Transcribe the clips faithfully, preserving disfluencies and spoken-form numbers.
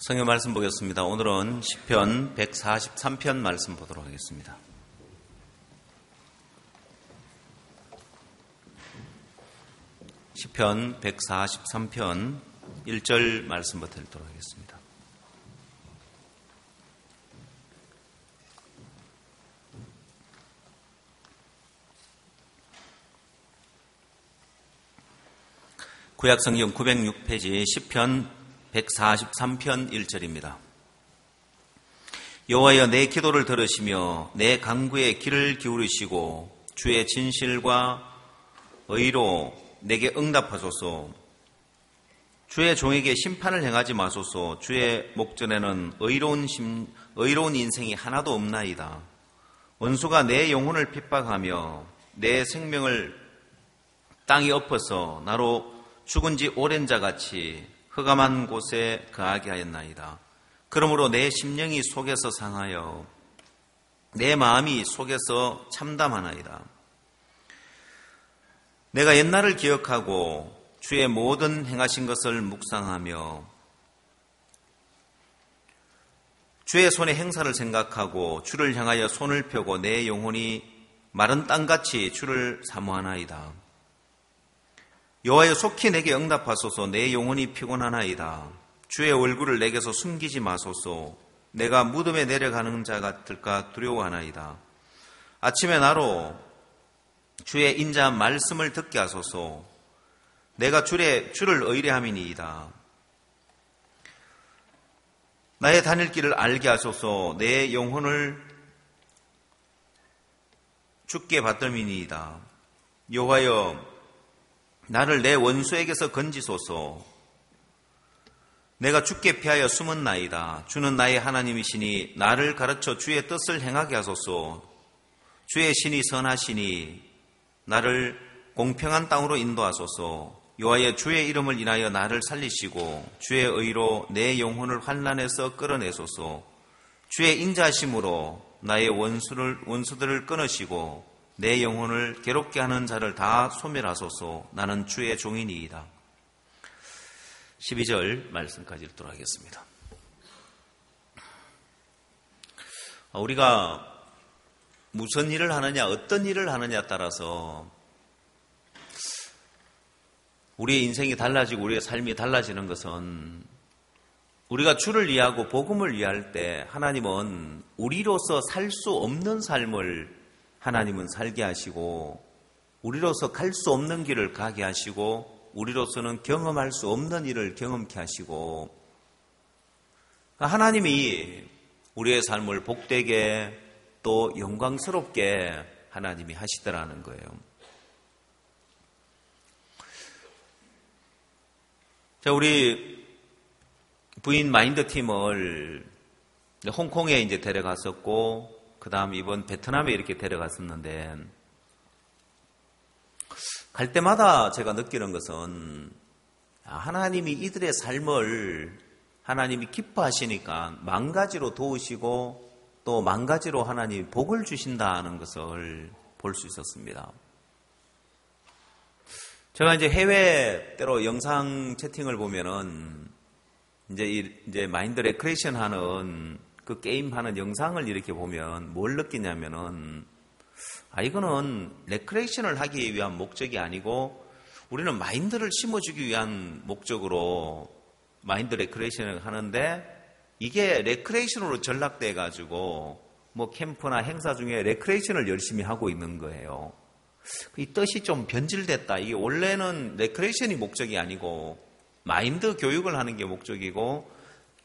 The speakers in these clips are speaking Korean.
성경 말씀 보겠습니다. 오늘은 시편 백사십삼 편 말씀 보도록 하겠습니다. 시편 백사십삼 편 일 절 말씀부터 읽도록 하겠습니다. 구약성경 구백육 페이지 시편 백사십삼 편 일 절입니다. 여호와여, 내 기도를 들으시며 내 간구에 귀를 기울이시고 주의 진실과 의로 내게 응답하소서. 주의 종에게 심판을 행하지 마소서. 주의 목전에는 의로운, 심, 의로운 인생이 하나도 없나이다. 원수가 내 영혼을 핍박하며 내 생명을 땅에 엎어서 나로 죽은 지 오랜 자같이 흑암한 곳에 거하게 하였나이다. 그러므로 내 심령이 속에서 상하여 내 마음이 속에서 참담하나이다. 내가 옛날을 기억하고 주의 모든 행하신 것을 묵상하며 주의 손의 행사를 생각하고 주를 향하여 손을 펴고 내 영혼이 마른 땅같이 주를 사모하나이다. 여호와여, 속히 내게 응답하소서. 내 영혼이 피곤하나이다. 주의 얼굴을 내게서 숨기지 마소서. 내가 무덤에 내려가는 자 같을까 두려워하나이다. 아침에 나로 주의 인자한 말씀을 듣게 하소서. 내가 주의, 주를 의뢰함이니이다. 나의 다닐 길을 알게 하소서. 내 영혼을 주께 받들미니이다. 여호와여, 나를 내 원수에게서 건지소서. 내가 주께 피하여 숨었나이다. 주는 나의 하나님이시니 나를 가르쳐 주의 뜻을 행하게 하소서. 주의 신이 선하시니 나를 공평한 땅으로 인도하소서. 여호와여, 주의 이름을 인하여 나를 살리시고 주의 의로 내 영혼을 환난에서 끌어내소서. 주의 인자하심으로 나의 원수를, 원수들을 끊으시고 내 영혼을 괴롭게 하는 자를 다 소멸하소서. 나는 주의 종이니이다. 십이 절 말씀까지 읽도록 하겠습니다. 우리가 무슨 일을 하느냐, 어떤 일을 하느냐에 따라서 우리의 인생이 달라지고 우리의 삶이 달라지는 것은, 우리가 주를 위하고 복음을 위할 때 하나님은 우리로서 살 수 없는 삶을 하나님은 살게 하시고, 우리로서 갈 수 없는 길을 가게 하시고, 우리로서는 경험할 수 없는 일을 경험케 하시고, 하나님이 우리의 삶을 복되게 또 영광스럽게 하나님이 하시더라는 거예요. 자, 우리 부인 마인드 팀을 홍콩에 이제 데려갔었고, 그 다음 이번 베트남에 이렇게 데려갔었는데, 갈 때마다 제가 느끼는 것은 하나님이 이들의 삶을 하나님이 기뻐하시니까 만 가지로 도우시고 또 만 가지로 하나님이 복을 주신다는 것을 볼 수 있었습니다. 제가 이제 해외 때로 영상 채팅을 보면은 이제 이제 마인드 레크레이션 하는 그 게임 하는 영상을 이렇게 보면 뭘 느끼냐면은, 아, 이거는 레크레이션을 하기 위한 목적이 아니고 우리는 마인드를 심어주기 위한 목적으로 마인드 레크레이션을 하는데, 이게 레크레이션으로 전락돼 가지고 뭐 캠프나 행사 중에 레크레이션을 열심히 하고 있는 거예요. 이 뜻이 좀 변질됐다. 이게 원래는 레크레이션이 목적이 아니고 마인드 교육을 하는 게 목적이고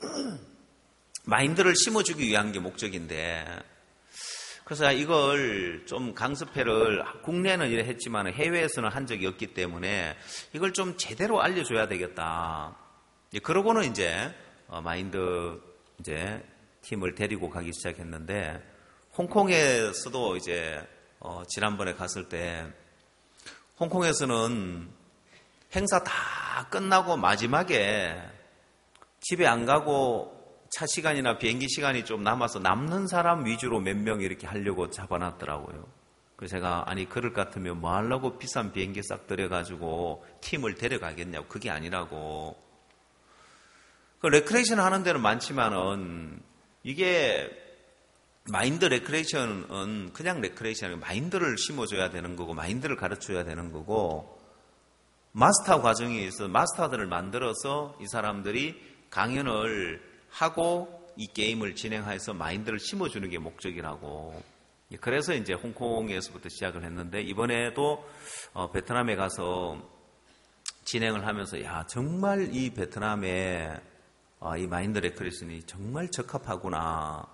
마인드를 심어주기 위한 게 목적인데, 그래서 이걸 좀 강습회를 국내는 이래 했지만 해외에서는 한 적이 없기 때문에 이걸 좀 제대로 알려줘야 되겠다. 그러고는 이제 마인드 이제 팀을 데리고 가기 시작했는데, 홍콩에서도 이제 어 지난번에 갔을 때 홍콩에서는 행사 다 끝나고 마지막에 집에 안 가고 차 시간이나 비행기 시간이 좀 남아서 남는 사람 위주로 몇 명 이렇게 하려고 잡아놨더라고요. 그래서 제가 아니 그럴 것 같으면 뭐 하려고 비싼 비행기 싹 들여가지고 팀을 데려가겠냐고. 그게 아니라고. 그 레크레이션 하는 데는 많지만은 이게 마인드 레크레이션은 그냥 레크레이션이 마인드를 심어줘야 되는 거고 마인드를 가르쳐줘야 되는 거고 마스터 과정이 있어 마스터들을 만들어서 이 사람들이 강연을 하고 이 게임을 진행해서 마인드를 심어주는 게 목적이라고. 그래서 이제 홍콩에서부터 시작을 했는데 이번에도 어, 베트남에 가서 진행을 하면서 야 정말 이 베트남에 어, 이 마인드 레크레이션이 정말 적합하구나.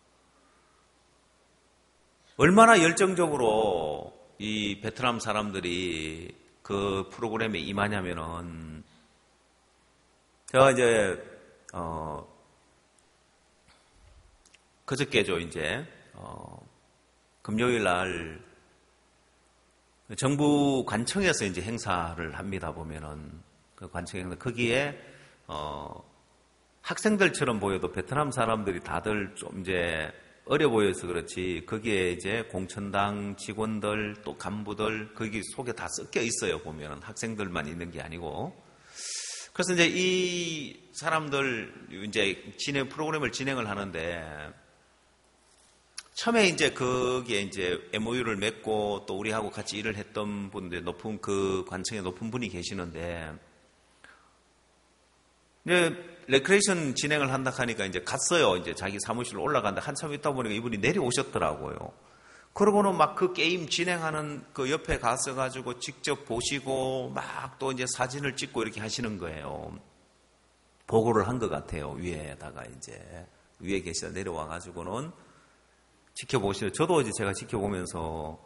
얼마나 열정적으로 이 베트남 사람들이 그 프로그램에 임하냐면은 제가 이제 어 그저께죠 이제 어 금요일 날 정부 관청에서 이제 행사를 합니다. 보면은 그 관청 행사 거기에 어 학생들처럼 보여도 베트남 사람들이 다들 좀 이제 어려 보여서 그렇지 거기에 이제 공천당 직원들 또 간부들 거기 속에 다 섞여 있어요. 보면은 학생들만 있는 게 아니고 그래서 이제 이 사람들 이제 진행 프로그램을 진행을 하는데 처음에 이제 거기에 이제 엠오유를 맺고 또 우리하고 같이 일을 했던 분들 높은 그 관청에 높은 분이 계시는데 이제 레크레이션 진행을 한다 하니까 이제 갔어요. 이제 자기 사무실로 올라간다. 한참 있다 보니까 이분이 내려오셨더라고요. 그러고는 막 그 게임 진행하는 그 옆에 가서 가지고 직접 보시고 막 또 이제 사진을 찍고 이렇게 하시는 거예요. 보고를 한 것 같아요. 위에다가 이제 위에 계시다 내려와 가지고는 지켜보시죠. 저도 이제 제가 지켜보면서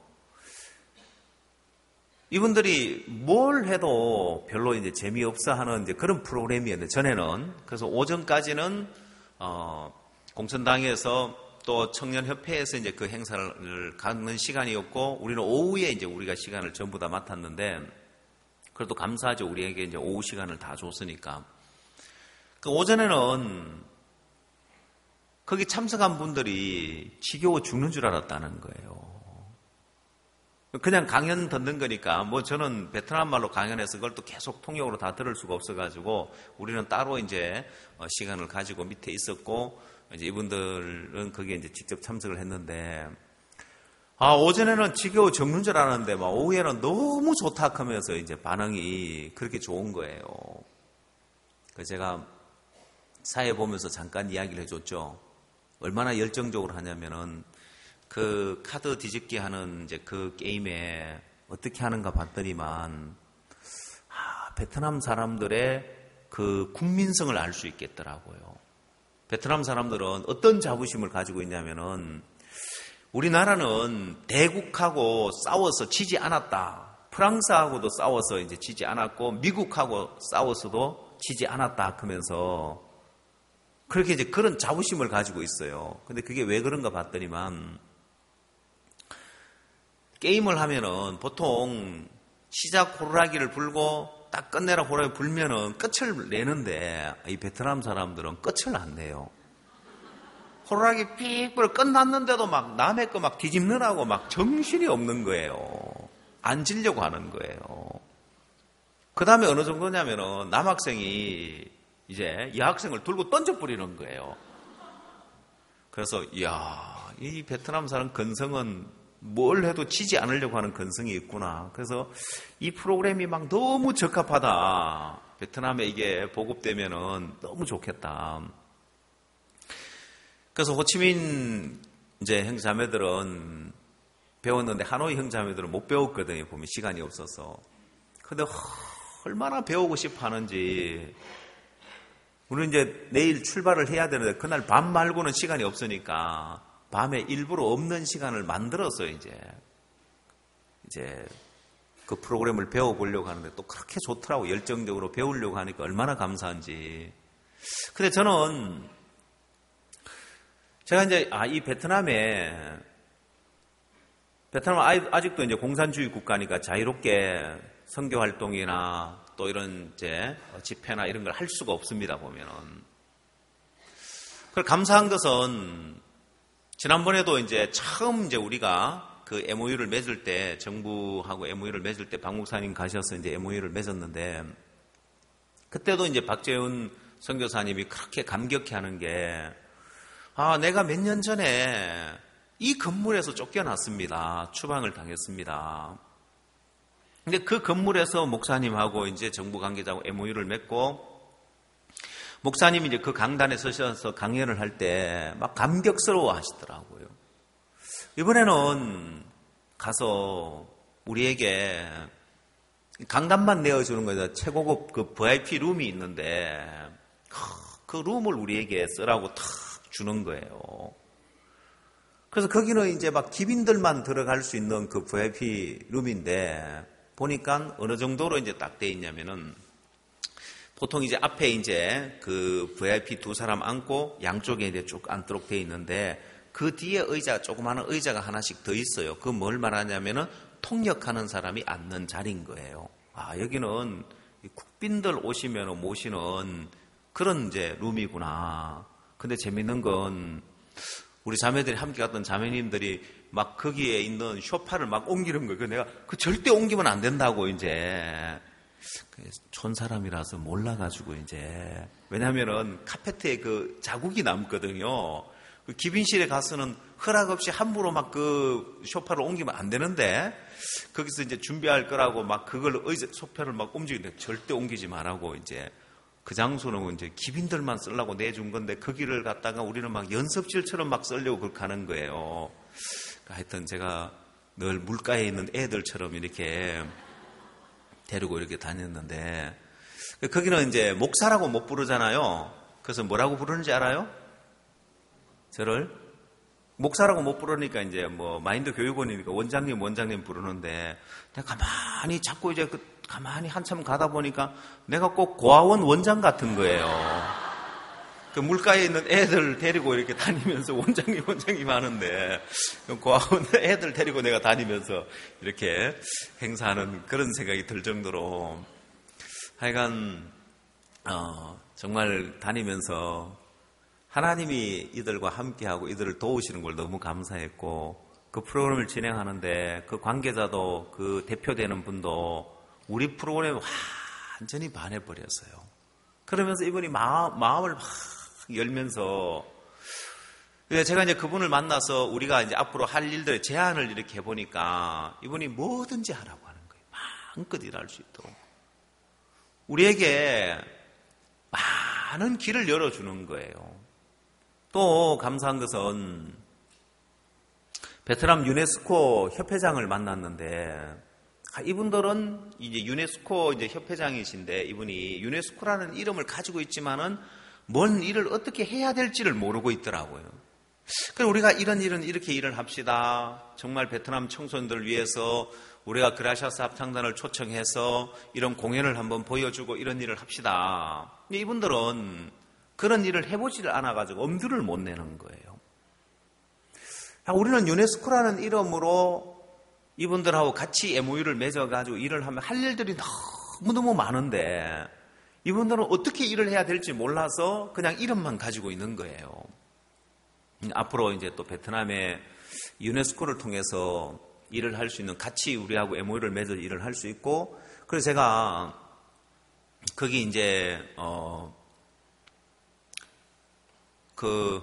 이분들이 뭘 해도 별로 이제 재미없어 하는 이제 그런 프로그램이었는데, 전에는. 그래서 오전까지는, 어, 공천당에서 또 청년협회에서 이제 그 행사를 갖는 시간이었고, 우리는 오후에 이제 우리가 시간을 전부 다 맡았는데, 그래도 감사하죠. 우리에게 이제 오후 시간을 다 줬으니까. 그 오전에는 거기 참석한 분들이 지겨워 죽는 줄 알았다는 거예요. 그냥 강연 듣는 거니까, 뭐 저는 베트남 말로 강연해서 그걸 또 계속 통역으로 다 들을 수가 없어가지고, 우리는 따로 이제 시간을 가지고 밑에 있었고, 이제 이분들은 거기에 이제 직접 참석을 했는데, 아, 오전에는 지겨워 죽는 줄 알았는데, 막 오후에는 너무 좋다 하면서 이제 반응이 그렇게 좋은 거예요. 그래서 제가 사회 보면서 잠깐 이야기를 해줬죠. 얼마나 열정적으로 하냐면은, 그 카드 뒤집기 하는 이제 그 게임에 어떻게 하는가 봤더니만, 아, 베트남 사람들의 그 국민성을 알 수 있겠더라고요. 베트남 사람들은 어떤 자부심을 가지고 있냐면은, 우리나라는 대국하고 싸워서 지지 않았다. 프랑스하고도 싸워서 이제 지지 않았고, 미국하고 싸워서도 지지 않았다 하면서, 그렇게 이제 그런 자부심을 가지고 있어요. 근데 그게 왜 그런가 봤더니만, 게임을 하면은 보통 시작 호루라기를 불고 딱 끝내라 호루라기 불면은 끝을 내는데, 이 베트남 사람들은 끝을 안 내요. 호루라기 삑 불어 끝났는데도 막 남의 거 막 뒤집느라고 막 정신이 없는 거예요. 앉으려고 하는 거예요. 그 다음에 어느 정도냐면은 남학생이 이제 여학생을 들고 던져 뿌리는 거예요. 그래서 이야, 이 베트남 사람 근성은 뭘 해도 지지 않으려고 하는 근성이 있구나. 그래서 이 프로그램이 막 너무 적합하다. 베트남에 이게 보급되면은 너무 좋겠다. 그래서 호치민 이제 형제자매들은 배웠는데 하노이 형제자매들은 못 배웠거든요. 보면 시간이 없어서. 근데 얼마나 배우고 싶어 하는지. 우리는 이제 내일 출발을 해야 되는데 그날 밤 말고는 시간이 없으니까 밤에 일부러 없는 시간을 만들어서 이제, 이제 그 프로그램을 배워보려고 하는데 또 그렇게 좋더라고. 열정적으로 배우려고 하니까 얼마나 감사한지. 근데 저는, 제가 이제, 아, 이 베트남에, 베트남은 아직도 이제 공산주의 국가니까 자유롭게 선교 활동이나 또 이런 이제 집회나 이런 걸 할 수가 없습니다, 보면은. 그걸 감사한 것은, 지난번에도 이제 처음 이제 우리가 그 엠오유를 맺을 때, 정부하고 엠오유를 맺을 때 박 목사님 가셔서 이제 엠오유를 맺었는데, 그때도 이제 박재훈 선교사님이 그렇게 감격해 하는 게, 아, 내가 몇 년 전에 이 건물에서 쫓겨났습니다. 추방을 당했습니다. 근데 그 건물에서 목사님하고 이제 정부 관계자하고 엠오유를 맺고, 목사님이 이제 그 강단에 서셔서 강연을 할 때 막 감격스러워 하시더라고요. 이번에는 가서 우리에게 강단만 내어주는 거죠. 최고급 그 브이아이피 룸이 있는데 그 룸을 우리에게 쓰라고 탁 주는 거예요. 그래서 거기는 이제 막 기빈들만 들어갈 수 있는 그 브이아이피 룸인데 보니까 어느 정도로 이제 딱 돼 있냐면은 보통 이제 앞에 이제 그 브이아이피 두 사람 앉고 양쪽에 이제 쭉 앉도록 돼 있는데 그 뒤에 의자, 조그마한 의자가 하나씩 더 있어요. 그 뭘 말하냐면은 통역하는 사람이 앉는 자리인 거예요. 아, 여기는 국빈들 오시면 모시는 그런 이제 룸이구나. 근데 재밌는 건 우리 자매들이 함께 갔던 자매님들이 막 거기에 있는 소파를 막 옮기는 거예요. 내가 그 절대 옮기면 안 된다고 이제. 촌 사람이라서 몰라가지고 이제. 왜냐면은 카페트에 그 자국이 남거든요. 그 기빈실에 가서는 허락 없이 함부로 막 그 소파를 옮기면 안 되는데 거기서 이제 준비할 거라고 막 그걸 의자 소파를 막 움직이는데 절대 옮기지 말라고 이제 그 장소는 이제 기빈들만 쓰려고 내준 건데 거기를 갖다가 우리는 막 연습실처럼 막 쓰려고 그렇게 하는 거예요. 그러니까 하여튼 제가 늘 물가에 있는 애들처럼 이렇게 데리고 이렇게 다녔는데 거기는 이제 목사라고 못 부르잖아요. 그래서 뭐라고 부르는지 알아요? 저를 목사라고 못 부르니까 이제 뭐 마인드 교육원이니까 원장님 원장님 부르는데 내가 가만히 자꾸 이제 그 가만히 한참 가다 보니까 내가 꼭 고아원 원장 같은 거예요. 그 물가에 있는 애들 데리고 이렇게 다니면서 원장님 원장님 하는데 고아원 애들 데리고 내가 다니면서 이렇게 행사하는 그런 생각이 들 정도로 하여간 어, 정말 다니면서 하나님이 이들과 함께하고 이들을 도우시는 걸 너무 감사했고 그 프로그램을 진행하는데 그 관계자도 그 대표되는 분도 우리 프로그램에 완전히 반해버렸어요. 그러면서 이분이 마음, 마음을 막 열면서 제가 이제 그분을 만나서 우리가 이제 앞으로 할 일들의 제안을 이렇게 해보니까 이분이 뭐든지 하라고 하는 거예요. 마음껏 일할 수 있도록. 우리에게 많은 길을 열어주는 거예요. 또 감사한 것은 베트남 유네스코 협회장을 만났는데 이분들은 이제 유네스코 이제 협회장이신데 이분이 유네스코라는 이름을 가지고 있지만은 뭔 일을 어떻게 해야 될지를 모르고 있더라고요. 그래서 우리가 이런 일은 이렇게 일을 합시다. 정말 베트남 청소년들을 위해서 우리가 그라시아스 합창단을 초청해서 이런 공연을 한번 보여주고 이런 일을 합시다. 근데 이분들은 그런 일을 해보지를 않아가지고 엄두를 못 내는 거예요. 우리는 유네스코라는 이름으로 이분들하고 같이 엠오유를 맺어가지고 일을 하면 할 일들이 너무너무 많은데 이분들은 어떻게 일을 해야 될지 몰라서 그냥 이름만 가지고 있는 거예요. 앞으로 이제 또 베트남의 유네스코를 통해서 일을 할 수 있는 같이 우리하고 엠오유를 맺어 일을 할 수 있고 그래서 제가 거기 이제 어 그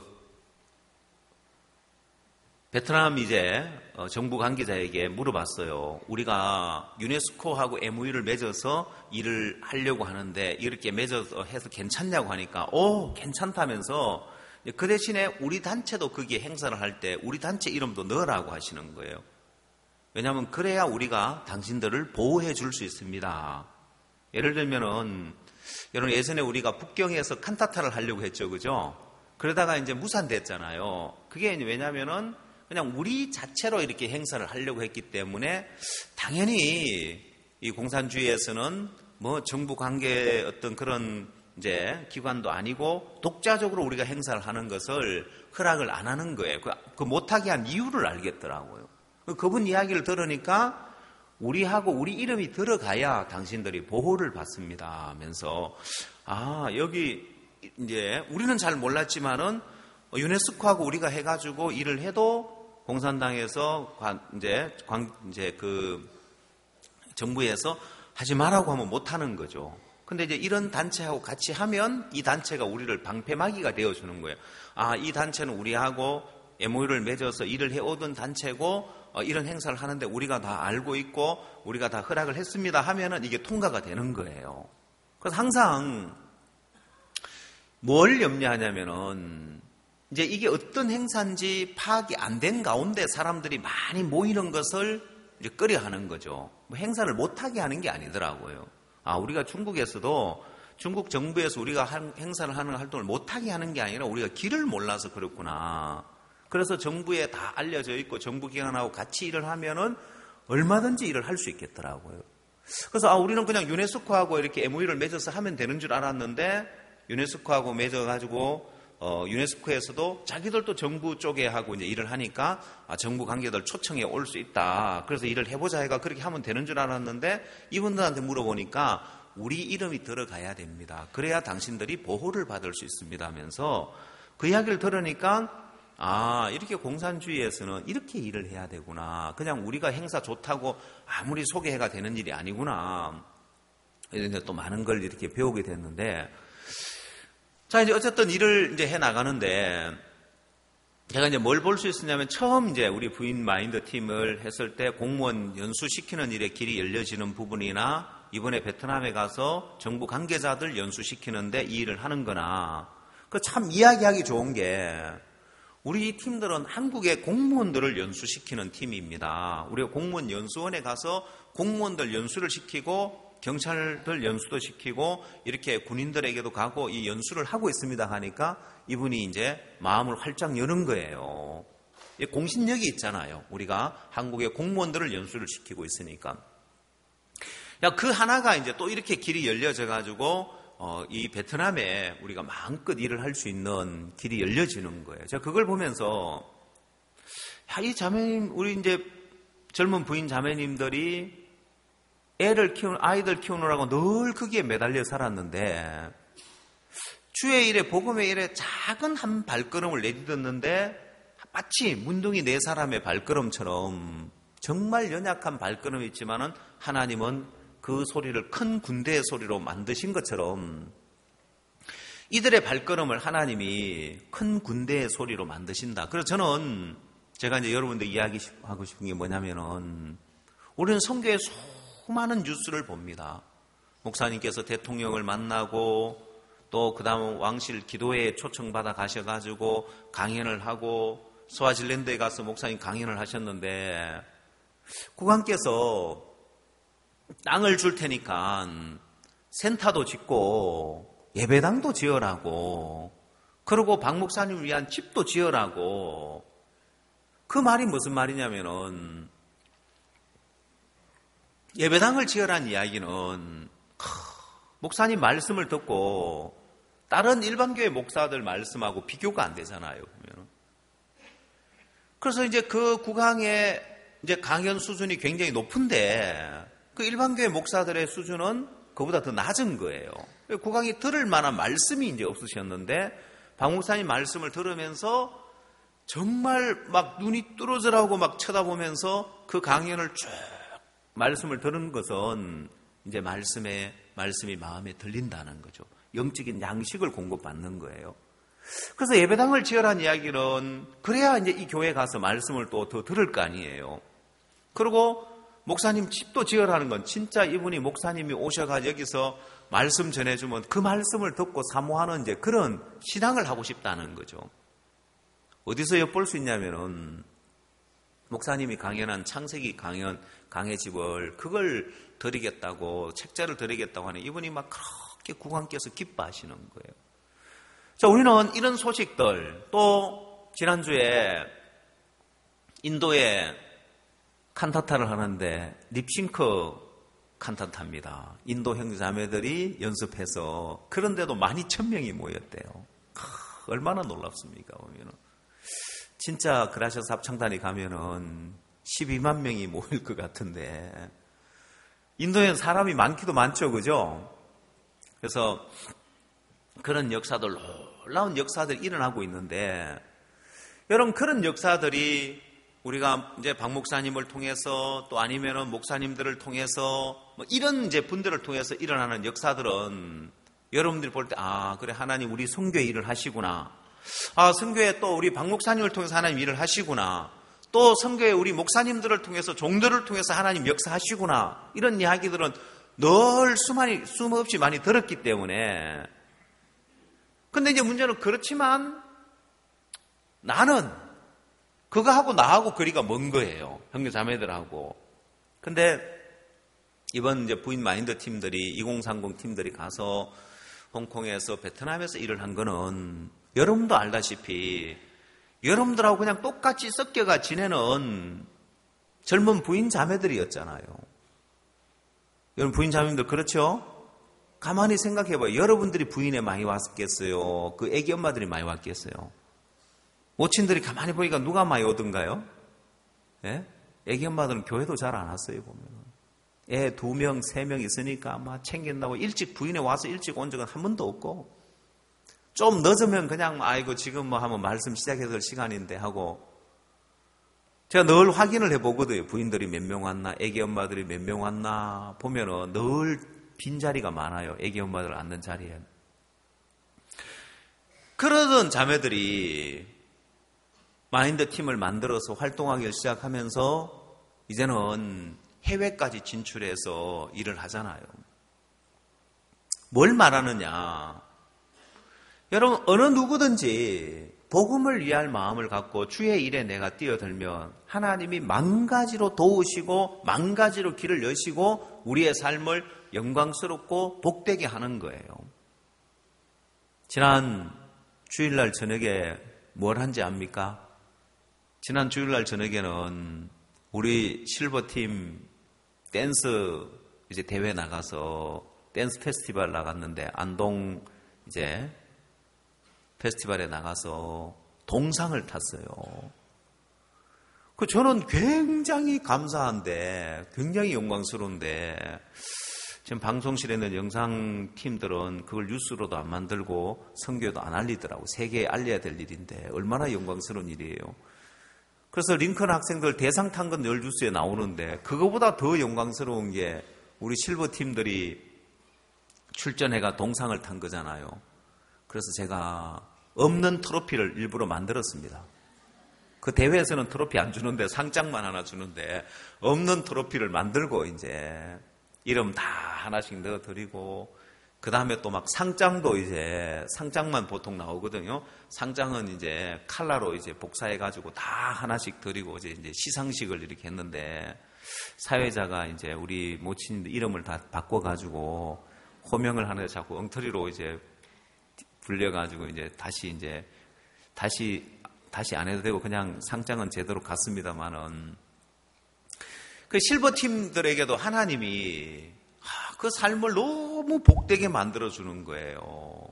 베트남 이제 정부 관계자에게 물어봤어요. 우리가 유네스코하고 엠오유를 맺어서 일을 하려고 하는데 이렇게 맺어서 해서 괜찮냐고 하니까 오 괜찮다면서 그 대신에 우리 단체도 거기에 행사를 할 때 우리 단체 이름도 넣으라고 하시는 거예요. 왜냐하면 그래야 우리가 당신들을 보호해 줄 수 있습니다. 예를 들면은 여러분 예전에 우리가 북경에서 칸타타를 하려고 했죠, 그죠? 그러다가 이제 무산됐잖아요. 그게 왜냐면은 그냥 우리 자체로 이렇게 행사를 하려고 했기 때문에 당연히 이 공산주의에서는 뭐 정부 관계 어떤 그런 이제 기관도 아니고 독자적으로 우리가 행사를 하는 것을 허락을 안 하는 거예요. 그, 그 못하게 한 이유를 알겠더라고요. 그분 이야기를 들으니까 우리하고 우리 이름이 들어가야 당신들이 보호를 받습니다 하면서 아 여기 이제 우리는 잘 몰랐지만은 유네스코하고 우리가 해가지고 일을 해도 공산당에서 관, 이제 관, 이제 그 정부에서 하지 말라고 하면 못 하는 거죠. 근데 이제 이런 단체하고 같이 하면 이 단체가 우리를 방패막이가 되어주는 거예요. 아, 이 단체는 우리하고 엠오유를 맺어서 일을 해오던 단체고 어, 이런 행사를 하는데 우리가 다 알고 있고 우리가 다 허락을 했습니다 하면은 이게 통과가 되는 거예요. 그래서 항상 뭘 염려하냐면은 이제 이게 어떤 행사인지 파악이 안 된 가운데 사람들이 많이 모이는 것을 이제 꺼려하는 거죠. 뭐 행사를 못하게 하는 게 아니더라고요. 아, 우리가 중국에서도 중국 정부에서 우리가 한, 행사를 하는 활동을 못하게 하는 게 아니라 우리가 길을 몰라서 그렇구나. 그래서 정부에 다 알려져 있고 정부 기관하고 같이 일을 하면은 얼마든지 일을 할 수 있겠더라고요. 그래서 아, 우리는 그냥 유네스코하고 이렇게 엠오유를 맺어서 하면 되는 줄 알았는데 유네스코하고 맺어가지고 어, 유네스코에서도 자기들도 정부 쪽에 하고 이제 일을 하니까 아, 정부 관계들 초청해 올 수 있다. 그래서 일을 해보자 해가 그렇게 하면 되는 줄 알았는데 이분들한테 물어보니까 우리 이름이 들어가야 됩니다. 그래야 당신들이 보호를 받을 수 있습니다 하면서 그 이야기를 들으니까 아, 이렇게 공산주의에서는 이렇게 일을 해야 되구나. 그냥 우리가 행사 좋다고 아무리 소개해가 되는 일이 아니구나. 이런데 또 많은 걸 이렇게 배우게 됐는데 자, 이제 어쨌든 일을 이제 해 나가는데 제가 이제 뭘 볼 수 있었냐면 처음 이제 우리 부인 마인드 팀을 했을 때 공무원 연수시키는 일에 길이 열려지는 부분이나 이번에 베트남에 가서 정부 관계자들 연수시키는데 이 일을 하는 거나 그 참 이야기하기 좋은 게 우리 팀들은 한국의 공무원들을 연수시키는 팀입니다. 우리가 공무원 연수원에 가서 공무원들 연수를 시키고 경찰들 연수도 시키고 이렇게 군인들에게도 가고 이 연수를 하고 있습니다 하니까 이분이 이제 마음을 활짝 여는 거예요. 공신력이 있잖아요. 우리가 한국의 공무원들을 연수를 시키고 있으니까. 야, 그 하나가 이제 또 이렇게 길이 열려져 가지고 어, 이 베트남에 우리가 마음껏 일을 할 수 있는 길이 열려지는 거예요. 제가 그걸 보면서 야, 이 자매님, 우리 이제 젊은 부인 자매님들이 애를 키우는, 아이들 키우느라고 늘 거기에 매달려 살았는데 주의 일에, 복음의 일에 작은 한 발걸음을 내딛었는데 마치 문둥이 네 사람의 발걸음처럼 정말 연약한 발걸음이지만은 하나님은 그 소리를 큰 군대의 소리로 만드신 것처럼 이들의 발걸음을 하나님이 큰 군대의 소리로 만드신다. 그래서 저는 제가 이제 여러분들 이야기하고 싶은 게 뭐냐면은 우리는 성경에 수많은 뉴스를 봅니다. 목사님께서 대통령을 만나고 또 그 다음 왕실 기도회에 초청받아 가셔가지고 강연을 하고 스와질랜드에 가서 목사님 강연을 하셨는데 국왕께서 땅을 줄 테니까 센터도 짓고 예배당도 지어라고 그리고 박 목사님을 위한 집도 지어라고 그 말이 무슨 말이냐면은 예배당을 지어란 이야기는 목사님 말씀을 듣고 다른 일반교회 목사들 말씀하고 비교가 안 되잖아요. 보면. 그래서 이제 그 국왕의 이제 강연 수준이 굉장히 높은데 그 일반교회 목사들의 수준은 그보다 더 낮은 거예요. 국왕이 들을 만한 말씀이 이제 없으셨는데 박 목사님 말씀을 들으면서 정말 막 눈이 뚫어져라고 막 쳐다보면서 그 강연을 쭉 말씀을 들은 것은 이제 말씀에, 말씀이 마음에 들린다는 거죠. 영적인 양식을 공급받는 거예요. 그래서 예배당을 지어란 이야기는 그래야 이제 이 교회 가서 말씀을 또 더 들을 거 아니에요. 그리고 목사님 집도 지어라는 건 진짜 이분이 목사님이 오셔가 여기서 말씀 전해주면 그 말씀을 듣고 사모하는 이제 그런 신앙을 하고 싶다는 거죠. 어디서 엿볼 수 있냐면은 목사님이 강연한 창세기 강연, 강의 집을 그걸 드리겠다고 책자를 드리겠다고 하니 이분이 막 그렇게 국왕께서 기뻐하시는 거예요. 자, 우리는 이런 소식들 또 지난주에 인도에 칸타타를 하는데 립싱크 칸타타입니다. 인도 형제자매들이 연습해서 그런데도 만 이천 명이 모였대요. 크, 얼마나 놀랍습니까? 보면은 진짜 그라셔스 합창단이 가면은 십이만 명이 모일 것 같은데 인도에는 사람이 많기도 많죠, 그죠? 그래서 그런 역사들, 놀라운 역사들이 일어나고 있는데 여러분 그런 역사들이 우리가 이제 박 목사님을 통해서 또 아니면은 목사님들을 통해서 뭐 이런 이제 분들을 통해서 일어나는 역사들은 여러분들이 볼 때, 아, 그래, 하나님 우리 선교의 일을 하시구나. 아, 선교에 또 우리 박 목사님을 통해서 하나님 일을 하시구나. 또 선교에 우리 목사님들을 통해서 종들을 통해서 하나님 역사하시구나. 이런 이야기들은 늘 수많이, 수없이 많이 들었기 때문에. 근데 이제 문제는 그렇지만 나는 그거하고 나하고 거리가 먼 거예요. 형제 자매들하고. 근데 이번 이제 부인 마인드 팀들이, 이공삼공 팀들이 가서 홍콩에서 베트남에서 일을 한 거는 여러분도 알다시피 여러분들하고 그냥 똑같이 섞여가 지내는 젊은 부인 자매들이었잖아요. 여러분 부인 자매들 그렇죠? 가만히 생각해봐요. 여러분들이 부인에 많이 왔겠어요? 그 애기 엄마들이 많이 왔겠어요? 모친들이 가만히 보니까 누가 많이 오던가요? 예? 애기 엄마들은 교회도 잘 안 왔어요, 보면. 애 두 명, 세 명 있으니까 아마 챙긴다고 일찍 부인에 와서 일찍 온 적은 한 번도 없고, 좀 늦으면 그냥, 아이고, 지금 뭐 하면 말씀 시작해야 될 시간인데 하고, 제가 늘 확인을 해보거든요. 부인들이 몇 명 왔나, 애기 엄마들이 몇 명 왔나, 보면은 늘 빈자리가 많아요. 애기 엄마들 앉는 자리에. 그러던 자매들이 마인드 팀을 만들어서 활동하기 시작하면서 이제는 해외까지 진출해서 일을 하잖아요. 뭘 말하느냐. 여러분, 어느 누구든지 복음을 위할 마음을 갖고 주의 일에 내가 뛰어들면 하나님이 만 가지로 도우시고 만 가지로 길을 여시고 우리의 삶을 영광스럽고 복되게 하는 거예요. 지난 주일날 저녁에 뭘 한지 압니까? 지난 주일날 저녁에는 우리 실버팀 댄스 이제 대회 나가서 댄스 페스티벌 나갔는데 안동 이제 페스티벌에 나가서 동상을 탔어요. 그 저는 굉장히 감사한데, 굉장히 영광스러운데, 지금 방송실에 있는 영상팀들은 그걸 뉴스로도 안 만들고 선교도 안 알리더라고. 세계에 알려야 될 일인데 얼마나 영광스러운 일이에요. 그래서 링컨 학생들 대상 탄 건 늘 뉴스에 나오는데 그거보다 더 영광스러운 게 우리 실버팀들이 출전해가 동상을 탄 거잖아요. 그래서 제가 없는 트로피를 일부러 만들었습니다. 그 대회에서는 트로피 안 주는데 상장만 하나 주는데 없는 트로피를 만들고 이제 이름 다 하나씩 넣어드리고 그 다음에 또 막 상장도 이제 상장만 보통 나오거든요. 상장은 이제 칼라로 이제 복사해가지고 다 하나씩 드리고 이제 이제 시상식을 이렇게 했는데 사회자가 이제 우리 모친들 이름을 다 바꿔가지고 호명을 하는데 자꾸 엉터리로 이제 불려가지고 이제 다시 이제 다시 다시 안 해도 되고 그냥 상장은 제대로 갔습니다만은 그 실버 팀들에게도 하나님이 그 삶을 너무 복되게 만들어주는 거예요.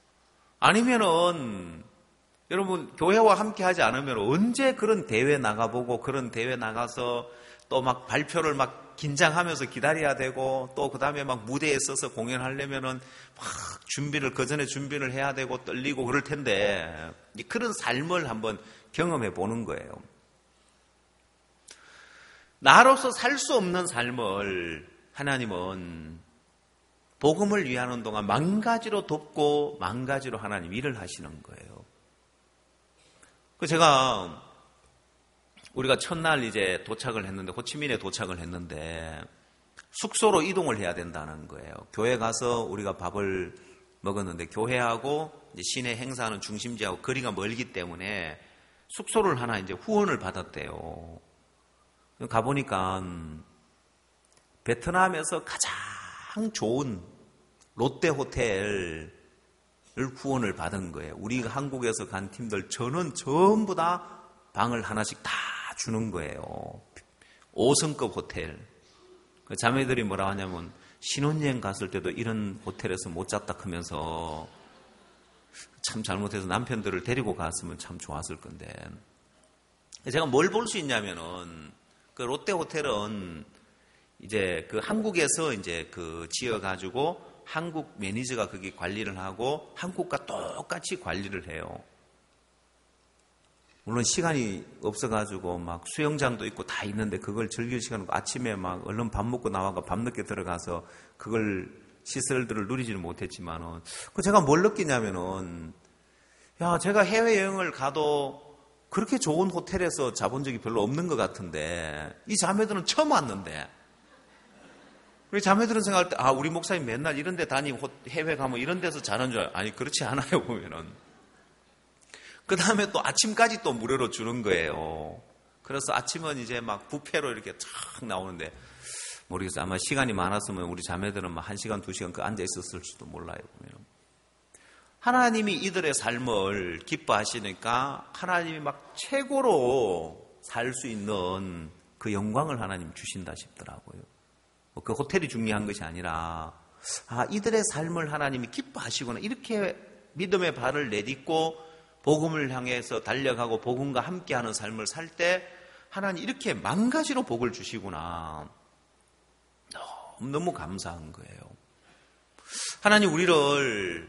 아니면은, 여러분, 교회와 함께 하지 않으면 언제 그런 대회 나가보고 그런 대회 나가서 또 막 발표를 막 긴장하면서 기다려야 되고 또 그 다음에 막 무대에 서서 공연하려면은 막 준비를, 그 전에 준비를 해야 되고 떨리고 그럴 텐데 그런 삶을 한번 경험해 보는 거예요. 나로서 살 수 없는 삶을 하나님은 복음을 위하는 동안 만 가지로 돕고 만 가지로 하나님 일을 하시는 거예요. 그 제가 우리가 첫날 이제 도착을 했는데 호치민에 도착을 했는데 숙소로 이동을 해야 된다는 거예요. 교회 가서 우리가 밥을 먹었는데 교회하고 이제 시내 행사하는 중심지하고 거리가 멀기 때문에 숙소를 하나 이제 후원을 받았대요. 가보니까 베트남에서 가장 좋은 롯데 호텔을 후원을 받은 거예요. 우리가 한국에서 간 팀들 저는 전부 다 방을 하나씩 다 주는 거예요. 오 성급 호텔. 그 자매들이 뭐라 하냐면 신혼여행 갔을 때도 이런 호텔에서 못 잤다 하면서 참 잘못해서 남편들을 데리고 갔으면 참 좋았을 건데 제가 뭘 볼 수 있냐면은 그 롯데 호텔은 이제 그 한국에서 이제 그 지어가지고 한국 매니저가 거기 관리를 하고 한국과 똑같이 관리를 해요. 물론 시간이 없어가지고 막 수영장도 있고 다 있는데 그걸 즐길 시간 없고 아침에 막 얼른 밥 먹고 나와가 밤늦게 들어가서 그걸 시설들을 누리지는 못했지만은 그 제가 뭘 느끼냐면은 야 제가 해외여행을 가도 그렇게 좋은 호텔에서 자본 적이 별로 없는 것 같은데 이 자매들은 처음 왔는데 우리 자매들은 생각할 때 아 우리 목사님 맨날 이런 데 다니고 해외 가면 이런 데서 자는 줄 알아요. 아니 그렇지 않아요 보면은. 그 다음에 또 아침까지 또 무료로 주는 거예요. 그래서 아침은 이제 막 뷔페로 이렇게 쫙 나오는데 모르겠어요. 아마 시간이 많았으면 우리 자매들은 막 한 시간, 두 시간 그 앉아 있었을지도 몰라요. 보면. 하나님이 이들의 삶을 기뻐하시니까 하나님이 막 최고로 살 수 있는 그 영광을 하나님 주신다 싶더라고요. 그 호텔이 중요한 것이 아니라 아 이들의 삶을 하나님이 기뻐하시구나. 이렇게 믿음의 발을 내딛고 복음을 향해서 달려가고 복음과 함께하는 삶을 살 때 하나님 이렇게 만 가지로 복을 주시구나. 너무 감사한 거예요. 하나님 우리를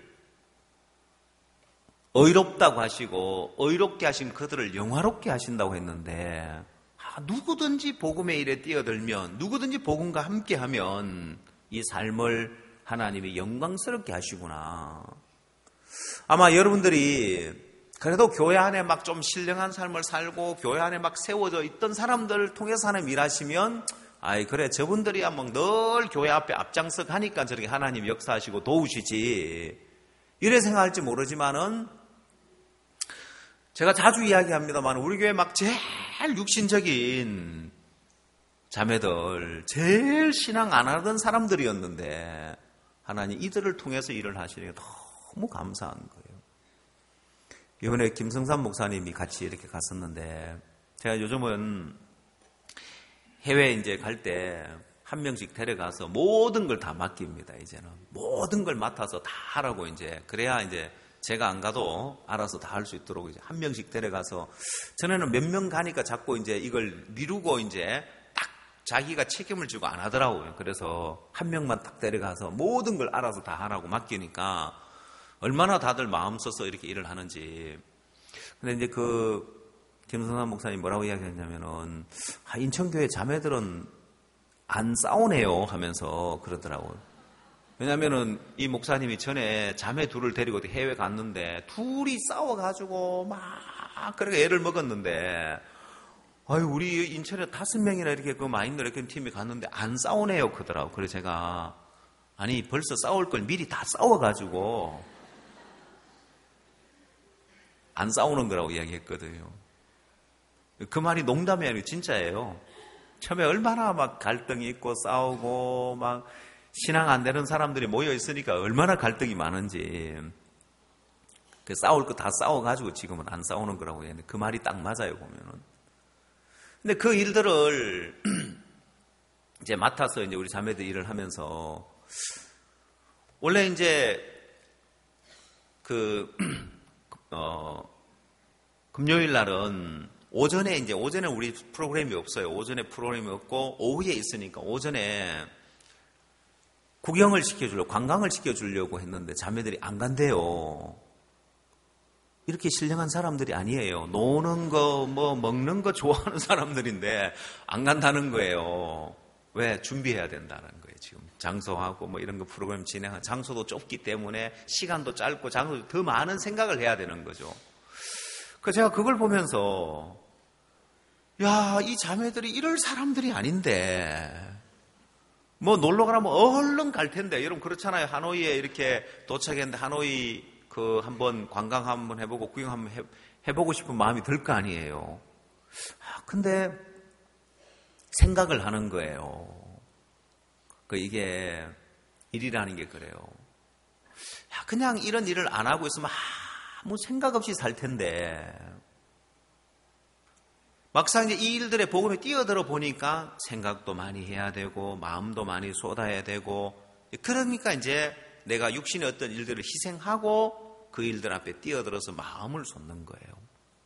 의롭다고 하시고 의롭게 하신 그들을 영화롭게 하신다고 했는데 아, 누구든지 복음의 일에 뛰어들면 누구든지 복음과 함께하면 이 삶을 하나님이 영광스럽게 하시구나. 아마 여러분들이 그래도 교회 안에 막 좀 신령한 삶을 살고 교회 안에 막 세워져 있던 사람들을 통해서 하나님 일하시면 아이 그래 저분들이야 막 늘 교회 앞에 앞장서 가니까 저렇게 하나님 역사하시고 도우시지 이래 생각할지 모르지만은 제가 자주 이야기합니다만 우리 교회 막 제일 육신적인 자매들 제일 신앙 안 하던 사람들이었는데 하나님 이들을 통해서 일을 하시니까 너무 감사한 거예요. 이번에 김성삼 목사님이 같이 이렇게 갔었는데 제가 요즘은 해외 이제 갈 때 한 명씩 데려가서 모든 걸 다 맡깁니다. 이제는 모든 걸 맡아서 다 하라고 이제 그래야 이제 제가 안 가도 알아서 다 할 수 있도록 이제 한 명씩 데려가서 전에는 몇 명 가니까 자꾸 이제 이걸 미루고 이제 딱 자기가 책임을 지고 안 하더라고요. 그래서 한 명만 딱 데려가서 모든 걸 알아서 다 하라고 맡기니까 얼마나 다들 마음 써서 이렇게 일을 하는지. 근데 이제 그 김성삼 목사님 뭐라고 이야기했냐면은 아, 인천교회 자매들은 안 싸우네요 하면서 그러더라고요. 왜냐면은 이 목사님이 전에 자매 둘을 데리고 해외 갔는데 둘이 싸워가지고 막 그렇게 애를 먹었는데 아유 우리 인천에 다섯 명이나 이렇게 그 마인드 레킹 팀이 갔는데 안 싸우네요 그러더라고. 그래서 제가 아니 벌써 싸울 걸 미리 다 싸워가지고 안 싸우는 거라고 이야기했거든요. 그 말이 농담이 아니고 진짜예요. 처음에 얼마나 막 갈등이 있고 싸우고 막 신앙 안 되는 사람들이 모여 있으니까 얼마나 갈등이 많은지 그 싸울 거 다 싸워가지고 지금은 안 싸우는 거라고 했는데 그 말이 딱 맞아요 보면은. 근데 그 일들을 이제 맡아서 이제 우리 자매들 일을 하면서 원래 이제 그 어, 금요일 날은 오전에 이제 오전에 우리 프로그램이 없어요. 오전에 프로그램이 없고 오후에 있으니까 오전에 구경을 시켜주려고 관광을 시켜주려고 했는데 자매들이 안 간대요. 이렇게 신령한 사람들이 아니에요. 노는 거, 뭐 먹는 거 좋아하는 사람들인데 안 간다는 거예요. 왜? 준비해야 된다는 거예요. 지금 장소하고 뭐 이런 거 프로그램 진행한 장소도 좁기 때문에 시간도 짧고 장소도 더 많은 생각을 해야 되는 거죠. 그래서 제가 그걸 보면서 야, 이 자매들이 이럴 사람들이 아닌데 뭐 놀러 가라면 얼른 갈 텐데 여러분 그렇잖아요. 하노이에 이렇게 도착했는데 하노이 그 한번 관광 한번 해보고 구경 한번 해, 해보고 싶은 마음이 들 거 아니에요. 아, 근데 생각을 하는 거예요. 그 이게 일이라는 게 그래요. 야, 그냥 이런 일을 안 하고 있으면 아무 생각 없이 살 텐데 막상 이제 이 일들의 복음에 뛰어들어 보니까 생각도 많이 해야 되고 마음도 많이 쏟아야 되고 그러니까 이제 내가 육신의 어떤 일들을 희생하고 그 일들 앞에 뛰어들어서 마음을 쏟는 거예요.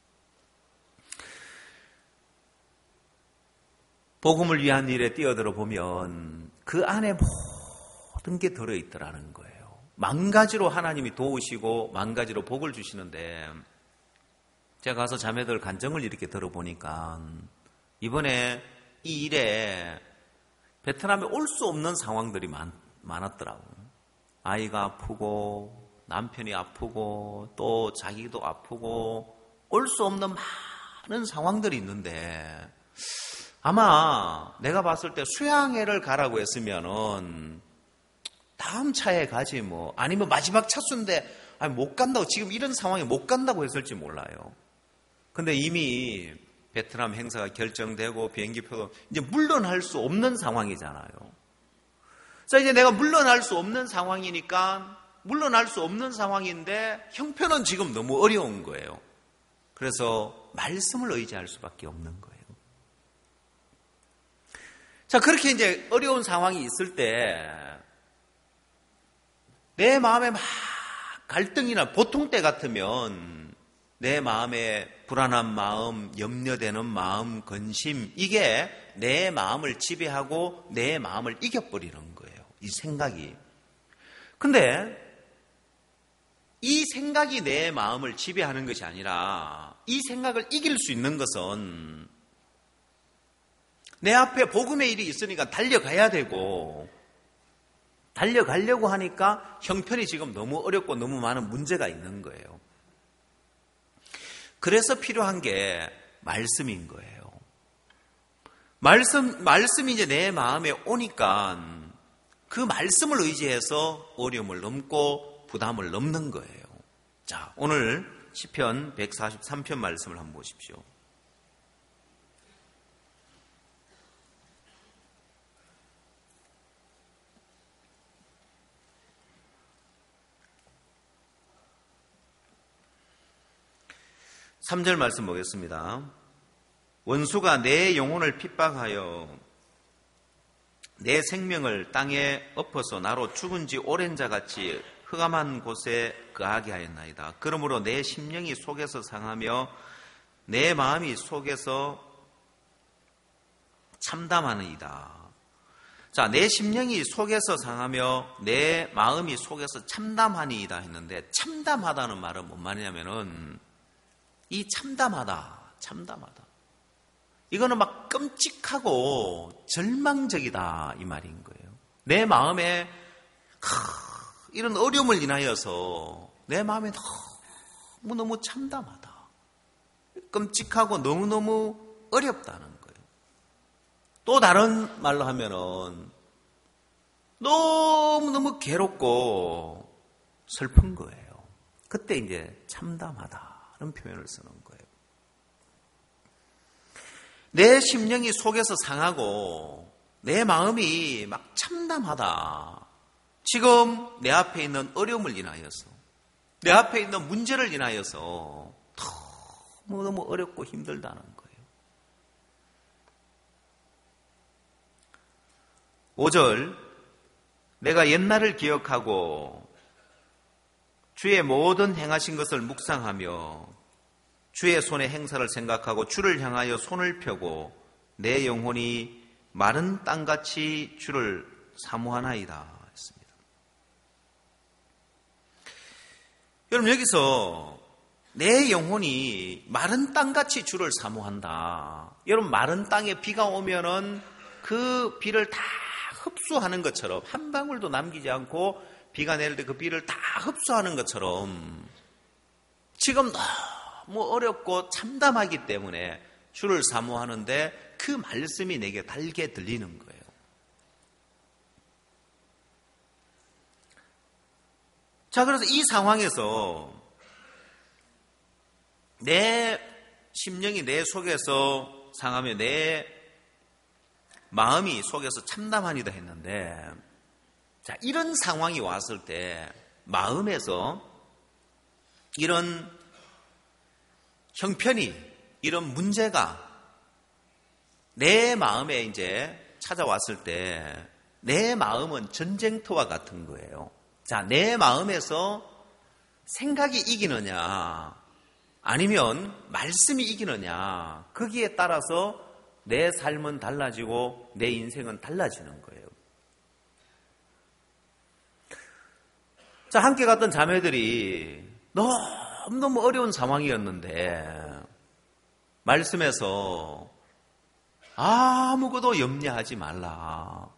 복음을 위한 일에 뛰어들어 보면 그 안에 모든 게 들어있더라는 거예요. 만 가지로 하나님이 도우시고 만 가지로 복을 주시는데 제가 가서 자매들 간증을 이렇게 들어보니까 이번에 이 일에 베트남에 올 수 없는 상황들이 많, 많았더라고요. 아이가 아프고 남편이 아프고 또 자기도 아프고 올 수 없는 많은 상황들이 있는데 아마 내가 봤을 때 수양회를 가라고 했으면은 다음 차에 가지 뭐 아니면 마지막 차수인데 아니 못 간다고 지금 이런 상황에 못 간다고 했을지 몰라요. 근데 이미 베트남 행사가 결정되고 비행기표도 이제 물러날 수 없는 상황이잖아요. 그래서 이제 내가 물러날 수 없는 상황이니까 물러날 수 없는 상황인데 형편은 지금 너무 어려운 거예요. 그래서 말씀을 의지할 수밖에 없는 거예요. 자, 그렇게 이제 어려운 상황이 있을 때 내 마음에 막 갈등이나 보통 때 같으면 내 마음에 불안한 마음, 염려되는 마음, 근심 이게 내 마음을 지배하고 내 마음을 이겨버리는 거예요. 이 생각이. 근데 이 생각이 내 마음을 지배하는 것이 아니라 이 생각을 이길 수 있는 것은 내 앞에 복음의 일이 있으니까 달려가야 되고 달려가려고 하니까 형편이 지금 너무 어렵고 너무 많은 문제가 있는 거예요. 그래서 필요한 게 말씀인 거예요. 말씀, 말씀이 이제 내 마음에 오니까 그 말씀을 의지해서 어려움을 넘고 부담을 넘는 거예요. 자, 오늘 시편 백사십삼 편 말씀을 한번 보십시오. 삼 절 말씀 보겠습니다. 원수가 내 영혼을 핍박하여 내 생명을 땅에 엎어서 나로 죽은 지 오랜 자같이 흑암한 곳에 거하게 하였나이다. 그러므로 내 심령이 속에서 상하며 내 마음이 속에서 참담하니이다. 자, 내 심령이 속에서 상하며 내 마음이 속에서 참담하니이다 했는데 참담하다는 말은 뭔 말이냐면은 이 참담하다, 참담하다. 이거는 막 끔찍하고 절망적이다 이 말인 거예요. 내 마음에 이런 어려움을 인하여서 내 마음에 너무너무 참담하다. 끔찍하고 너무너무 어렵다는 거예요. 또 다른 말로 하면은 너무너무 괴롭고 슬픈 거예요. 그때 이제 참담하다. 그런 표현을 쓰는 거예요. 내 심령이 속에서 상하고 내 마음이 막 참담하다. 지금 내 앞에 있는 어려움을 인하여서 내 앞에 있는 문제를 인하여서 너무너무 어렵고 힘들다는 거예요. 오 절 내가 옛날을 기억하고 주의 모든 행하신 것을 묵상하며 주의 손의 행사를 생각하고 주를 향하여 손을 펴고 내 영혼이 마른 땅같이 주를 사모하나이다 했습니다. 여러분 여기서 내 영혼이 마른 땅같이 주를 사모한다. 여러분 마른 땅에 비가 오면은 그 비를 다 흡수하는 것처럼 한 방울도 남기지 않고 비가 내릴 때 그 비를 다 흡수하는 것처럼 지금 너무 어렵고 참담하기 때문에 주를 사모하는데 그 말씀이 내게 달게 들리는 거예요. 자, 그래서 이 상황에서 내 심령이 내 속에서 상하며 내 마음이 속에서 참담하니다 했는데 자, 이런 상황이 왔을 때 마음에서 이런 형편이 이런 문제가 내 마음에 이제 찾아왔을 때 내 마음은 전쟁터와 같은 거예요. 자, 내 마음에서 생각이 이기느냐 아니면 말씀이 이기느냐 거기에 따라서 내 삶은 달라지고 내 인생은 달라지는 거예요. 자, 함께 갔던 자매들이 너무너무 어려운 상황이었는데 말씀에서 아무것도 염려하지 말라.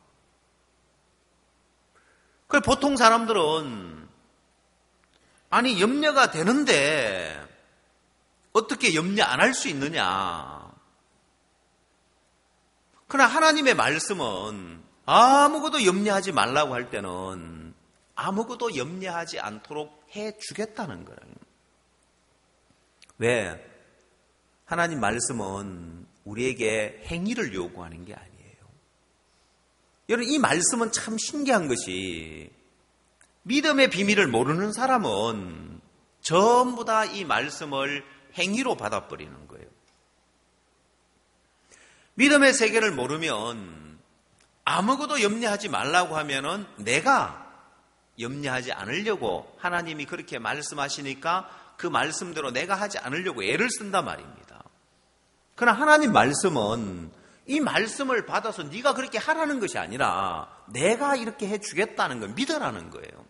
그 보통 사람들은 아니 염려가 되는데 어떻게 염려 안 할 수 있느냐. 그러나 하나님의 말씀은 아무것도 염려하지 말라고 할 때는 아무것도 염려하지 않도록 해주겠다는 거예요. 왜? 하나님 말씀은 우리에게 행위를 요구하는 게 아니에요. 여러분, 이 말씀은 참 신기한 것이 믿음의 비밀을 모르는 사람은 전부 다 이 말씀을 행위로 받아버리는 거예요. 믿음의 세계를 모르면 아무것도 염려하지 말라고 하면은 내가 염려하지 않으려고 하나님이 그렇게 말씀하시니까 그 말씀대로 내가 하지 않으려고 애를 쓴단 말입니다. 그러나 하나님 말씀은 이 말씀을 받아서 네가 그렇게 하라는 것이 아니라 내가 이렇게 해주겠다는 걸 믿으라는 거예요.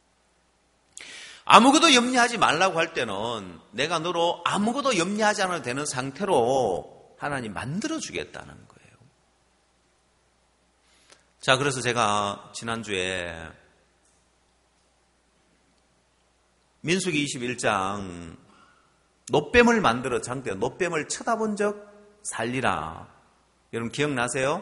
아무것도 염려하지 말라고 할 때는 내가 너로 아무것도 염려하지 않아도 되는 상태로 하나님 만들어주겠다는 거예요. 자, 그래서 제가 지난주에 민수기 이십일 장 노뱀을 만들어 장대 노뱀을 쳐다본 적 살리라. 여러분 기억나세요?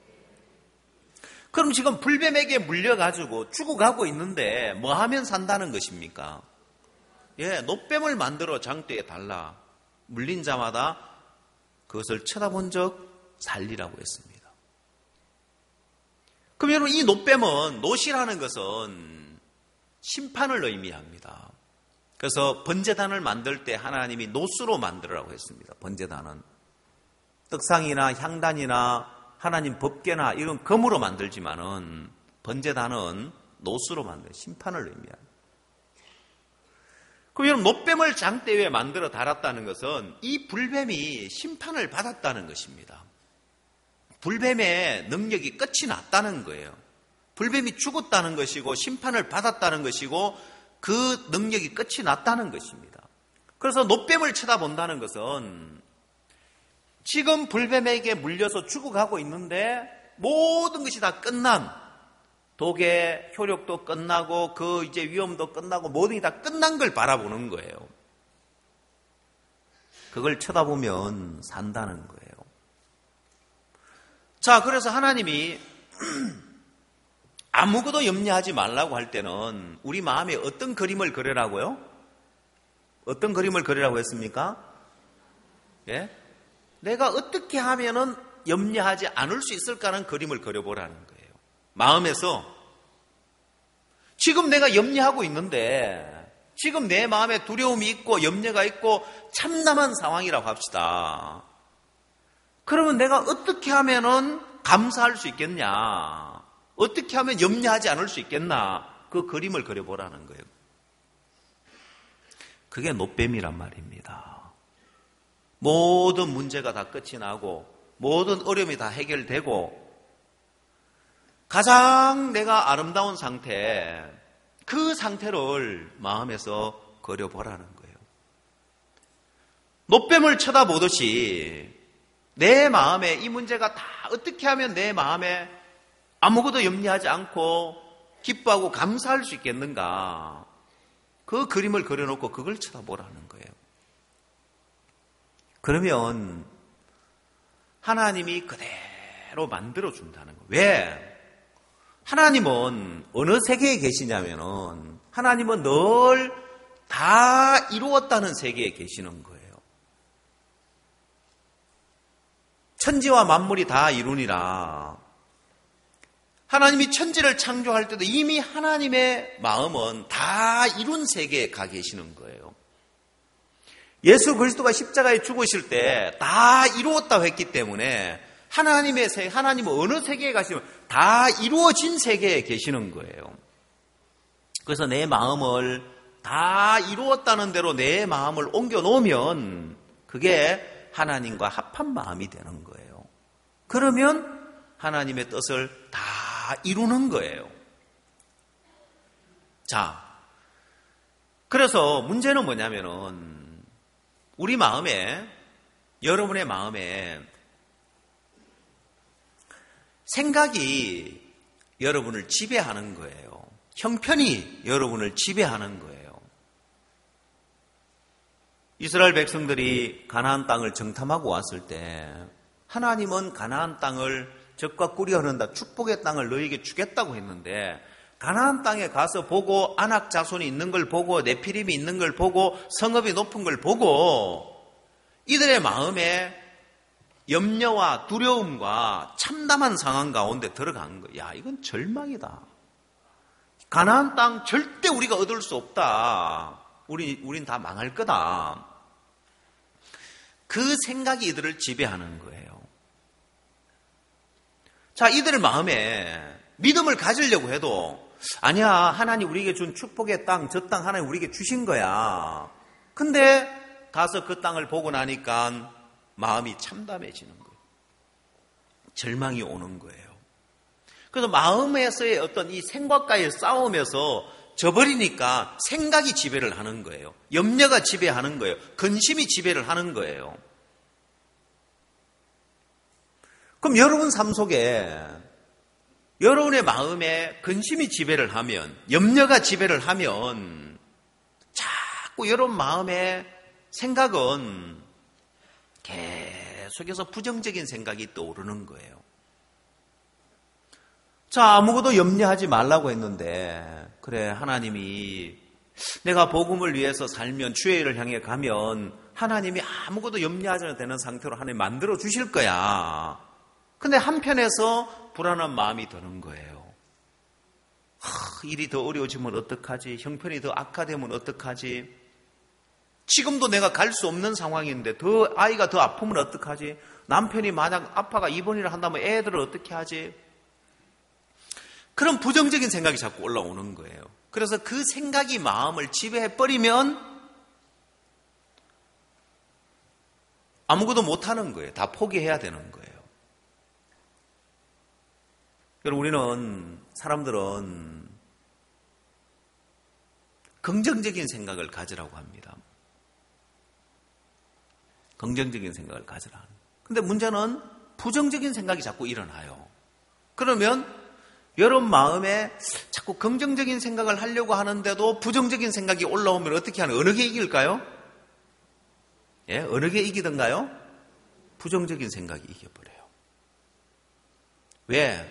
그럼 지금 불뱀에게 물려가지고 죽어가고 있는데 뭐 하면 산다는 것입니까? 예, 노뱀을 만들어 장대에 달라. 물린 자마다 그것을 쳐다본 적 살리라고 했습니다. 그럼 여러분 이 노뱀은 노시라는 것은 심판을 의미합니다. 그래서 번제단을 만들 때 하나님이 노수로 만들으라고 했습니다. 번제단은 떡상이나 향단이나 하나님 법궤나 이런 금으로 만들지만은 번제단은 노수로 만든 심판을 의미합니다. 그럼 여러분 노뱀을 장대 위에 만들어 달았다는 것은 이 불뱀이 심판을 받았다는 것입니다. 불뱀의 능력이 끝이 났다는 거예요. 불뱀이 죽었다는 것이고 심판을 받았다는 것이고 그 능력이 끝이 났다는 것입니다. 그래서 노뱀을 쳐다본다는 것은 지금 불뱀에게 물려서 죽어가고 있는데 모든 것이 다 끝난, 독의 효력도 끝나고 그 이제 위험도 끝나고 모든 게 다 끝난 걸 바라보는 거예요. 그걸 쳐다보면 산다는 거예요. 자, 그래서 하나님이 아무것도 염려하지 말라고 할 때는 우리 마음에 어떤 그림을 그리라고요? 어떤 그림을 그리라고 했습니까? 예? 내가 어떻게 하면은 염려하지 않을 수 있을까라는 그림을 그려보라는 거예요. 마음에서 지금 내가 염려하고 있는데 지금 내 마음에 두려움이 있고 염려가 있고 참담한 상황이라고 합시다. 그러면 내가 어떻게 하면은 감사할 수 있겠냐? 어떻게 하면 염려하지 않을 수 있겠나? 그 그림을 그려보라는 거예요. 그게 노뱀이란 말입니다. 모든 문제가 다 끝이 나고 모든 어려움이 다 해결되고 가장 내가 아름다운 상태, 그 상태를 마음에서 그려보라는 거예요. 노뱀을 쳐다보듯이 내 마음에 이 문제가 다 어떻게 하면 내 마음에 아무것도 염려하지 않고 기뻐하고 감사할 수 있겠는가? 그 그림을 그려놓고 그걸 쳐다보라는 거예요. 그러면 하나님이 그대로 만들어준다는 거예요. 왜? 하나님은 어느 세계에 계시냐면은 하나님은 늘 다 이루었다는 세계에 계시는 거예요. 천지와 만물이 다 이루니라. 하나님이 천지를 창조할 때도 이미 하나님의 마음은 다 이룬 세계에 가 계시는 거예요. 예수 그리스도가 십자가에 죽으실 때 다 이루었다고 했기 때문에 하나님의 세, 하나님은 어느 세계에 가시면 다 이루어진 세계에 계시는 거예요. 그래서 내 마음을 다 이루었다는 대로 내 마음을 옮겨 놓으면 그게 하나님과 합한 마음이 되는 거예요. 그러면 하나님의 뜻을 다 이루는 거예요. 자, 그래서 문제는 뭐냐면은 우리 마음에 여러분의 마음에 생각이 여러분을 지배하는 거예요. 형편이 여러분을 지배하는 거예요. 이스라엘 백성들이 가나안 땅을 정탐하고 왔을 때 하나님은 가나안 땅을 적과 꿀이 흐른다, 축복의 땅을 너에게 주겠다고 했는데 가나안 땅에 가서 보고 아낙 자손이 있는 걸 보고 네피림이 있는 걸 보고 성읍이 높은 걸 보고 이들의 마음에 염려와 두려움과 참담한 상황 가운데 들어간 거야. 야, 이건 절망이다. 가나안 땅 절대 우리가 얻을 수 없다. 우리, 우린 다 망할 거다. 그 생각이 이들을 지배하는 거예요. 자, 이들 마음에 믿음을 가지려고 해도 아니야, 하나님 우리에게 준 축복의 땅, 저 땅 하나님 우리에게 주신 거야. 근데 가서 그 땅을 보고 나니까 마음이 참담해지는 거예요. 절망이 오는 거예요. 그래서 마음에서의 어떤 이 생각과의 싸움에서 져버리니까 생각이 지배를 하는 거예요. 염려가 지배하는 거예요. 근심이 지배를 하는 거예요. 그럼 여러분 삶 속에 여러분의 마음에 근심이 지배를 하면, 염려가 지배를 하면 자꾸 여러분 마음에 생각은 계속해서 부정적인 생각이 떠오르는 거예요. 자, 아무것도 염려하지 말라고 했는데 그래, 하나님이 내가 복음을 위해서 살면, 주의 일을 향해 가면 하나님이 아무것도 염려하지 않아도 되는 상태로 하나님 만들어 주실 거야. 근데 한편에서 불안한 마음이 드는 거예요. 하, 일이 더 어려워지면 어떡하지? 형편이 더 악화되면 어떡하지? 지금도 내가 갈 수 없는 상황인데 더 아이가 더 아프면 어떡하지? 남편이 만약 아빠가 입원이라 한다면 애들을 어떻게 하지? 그런 부정적인 생각이 자꾸 올라오는 거예요. 그래서 그 생각이 마음을 지배해버리면 아무것도 못하는 거예요. 다 포기해야 되는 거예요. 여러분, 우리는, 사람들은 긍정적인 생각을 가지라고 합니다. 긍정적인 생각을 가지라. 근데 문제는 부정적인 생각이 자꾸 일어나요. 그러면 여러분 마음에 자꾸 긍정적인 생각을 하려고 하는데도 부정적인 생각이 올라오면 어떻게 하는, 어느 게 이길까요? 예, 어느 게 이기던가요? 부정적인 생각이 이겨버려요. 왜?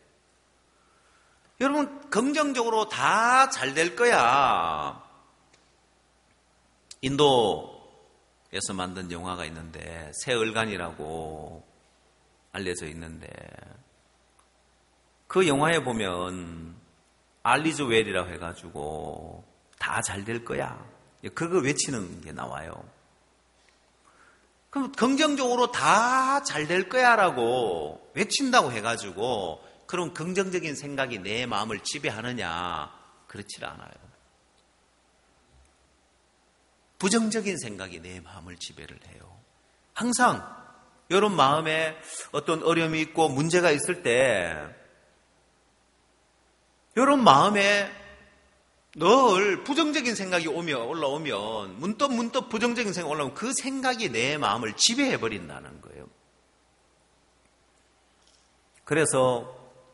여러분, 긍정적으로 다 잘 될 거야. 인도에서 만든 영화가 있는데 새얼간이라고 알려져 있는데 그 영화에 보면 알리즈 웰이라고 해가지고 다 잘 될 거야. 그거 외치는 게 나와요. 그럼 긍정적으로 다 잘 될 거야라고 외친다고 해가지고 그런 긍정적인 생각이 내 마음을 지배하느냐? 그렇지 않아요. 부정적인 생각이 내 마음을 지배를 해요. 항상 여러분 마음에 어떤 어려움이 있고 문제가 있을 때 여러분 마음에 늘 부정적인 생각이 오며 올라오면 문득 문득 부정적인 생각이 올라오면 그 생각이 내 마음을 지배해버린다는 거예요. 그래서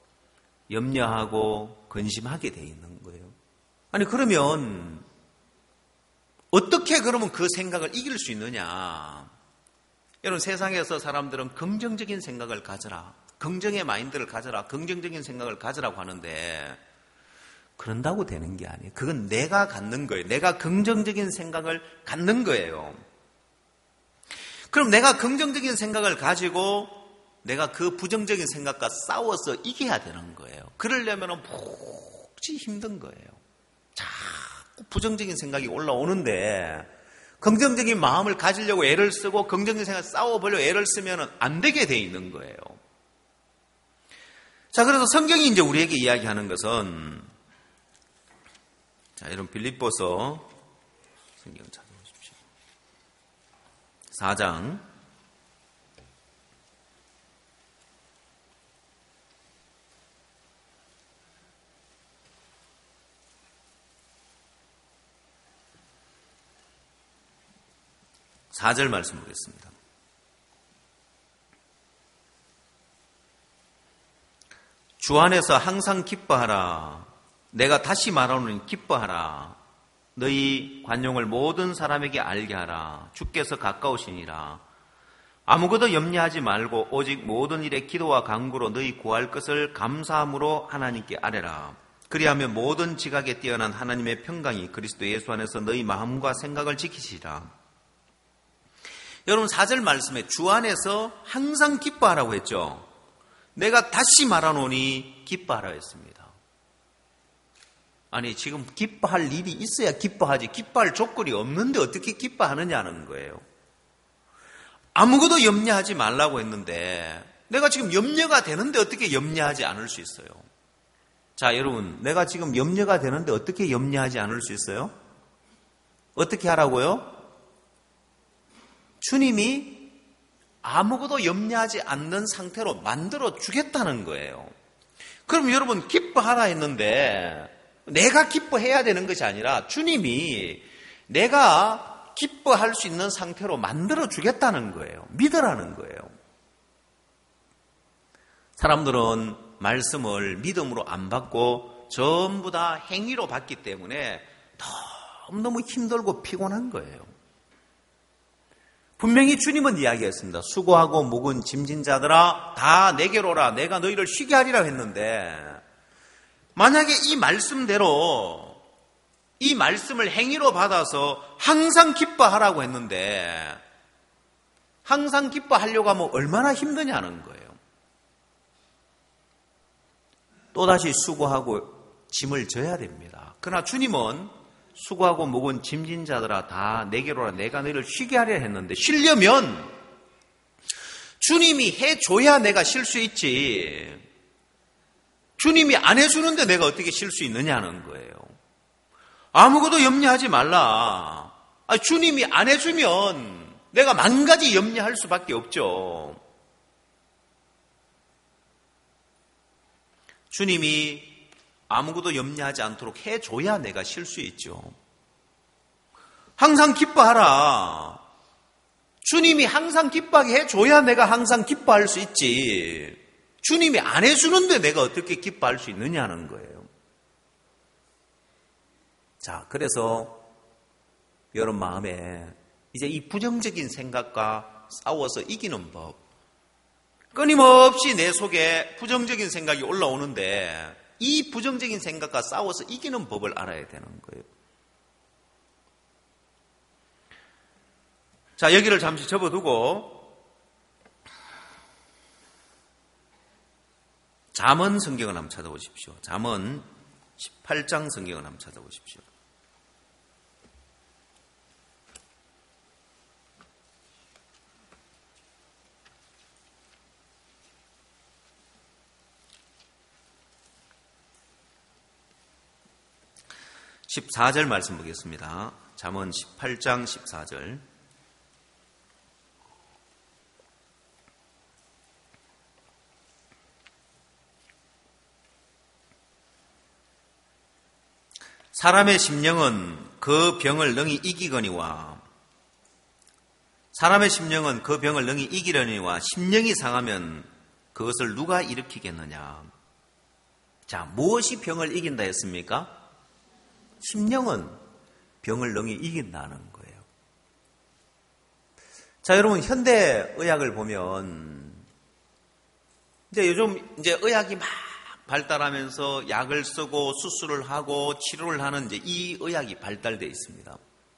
염려하고 근심하게 돼 있는 거예요. 아니 그러면 어떻게 그러면 그 생각을 이길 수 있느냐? 여러분 세상에서 사람들은 긍정적인 생각을 가져라, 긍정의 마인드를 가져라, 긍정적인 생각을 가져라고 하는데 그런다고 되는 게 아니에요. 그건 내가 갖는 거예요. 내가 긍정적인 생각을 갖는 거예요. 그럼 내가 긍정적인 생각을 가지고 내가 그 부정적인 생각과 싸워서 이겨야 되는 거예요. 그러려면 몹시 힘든 거예요. 자꾸 부정적인 생각이 올라오는데 긍정적인 마음을 가지려고 애를 쓰고 긍정적인 생각을 싸워보려고 애를 쓰면 안 되게 돼 있는 거예요. 자, 그래서 성경이 이제 우리에게 이야기하는 것은, 자, 여러분 빌립보서 성경 찾아보십시오. 사 장 사 절 말씀 보겠습니다. 주 안에서 항상 기뻐하라. 내가 다시 말하노니 기뻐하라. 너희 관용을 모든 사람에게 알게 하라. 주께서 가까우시니라. 아무것도 염려하지 말고 오직 모든 일에 기도와 간구로 너희 구할 것을 감사함으로 하나님께 아뢰라. 그리하면 모든 지각에 뛰어난 하나님의 평강이 그리스도 예수 안에서 너희 마음과 생각을 지키시리라. 여러분 사 절 말씀에 주 안에서 항상 기뻐하라고 했죠. 내가 다시 말하노니 기뻐하라 했습니다. 아니 지금 기뻐할 일이 있어야 기뻐하지 기뻐할 조건이 없는데 어떻게 기뻐하느냐는 거예요. 아무것도 염려하지 말라고 했는데 내가 지금 염려가 되는데 어떻게 염려하지 않을 수 있어요? 자 여러분 내가 지금 염려가 되는데 어떻게 염려하지 않을 수 있어요? 어떻게 하라고요? 주님이 아무것도 염려하지 않는 상태로 만들어 주겠다는 거예요. 그럼 여러분 기뻐하라 했는데 내가 기뻐해야 되는 것이 아니라 주님이 내가 기뻐할 수 있는 상태로 만들어 주겠다는 거예요. 믿으라는 거예요. 사람들은 말씀을 믿음으로 안 받고 전부 다 행위로 받기 때문에 너무너무 힘들고 피곤한 거예요. 분명히 주님은 이야기했습니다. 수고하고 묵은 짐진 자들아 다 내게로 오라. 내가 너희를 쉬게 하리라 했는데 만약에 이 말씀대로 이 말씀을 행위로 받아서 항상 기뻐하라고 했는데 항상 기뻐하려고 하면 얼마나 힘드냐는 거예요. 또다시 수고하고 짐을 져야 됩니다. 그러나 주님은 수고하고 묵은 짐진 자들아 다 내게로 오라. 내가 너희를 쉬게 하리라 했는데 쉬려면 주님이 해줘야 내가 쉴 수 있지. 주님이 안 해주는데 내가 어떻게 쉴 수 있느냐는 거예요. 아무것도 염려하지 말라. 아, 주님이 안 해주면 내가 만 가지 염려할 수밖에 없죠. 주님이 아무것도 염려하지 않도록 해줘야 내가 쉴 수 있죠. 항상 기뻐하라. 주님이 항상 기뻐하게 해줘야 내가 항상 기뻐할 수 있지. 주님이 안 해주는데 내가 어떻게 기뻐할 수 있느냐는 거예요. 자, 그래서 여러분 마음에 이제 이 부정적인 생각과 싸워서 이기는 법. 끊임없이 내 속에 부정적인 생각이 올라오는데 이 부정적인 생각과 싸워서 이기는 법을 알아야 되는 거예요. 자, 여기를 잠시 접어두고 잠언 성경을 한번 찾아보십시오. 잠언 십팔 장 성경을 한번 찾아보십시오. 십사 절 말씀 보겠습니다. 잠언 십팔 장 십사 절. 사람의 심령은 그 병을 능히 이기거니와 사람의 심령은 그 병을 능히 이기려니와 심령이 상하면 그것을 누가 일으키겠느냐. 자, 무엇이 병을 이긴다 했습니까? 심령은 병을 능히 이긴다는 거예요. 자, 여러분 현대 의학을 보면 이제 요즘 이제 의학이 막 발달하면서 약을 쓰고 수술을 하고 치료를 하는 이제 이 의학이 발달되어 있습니다.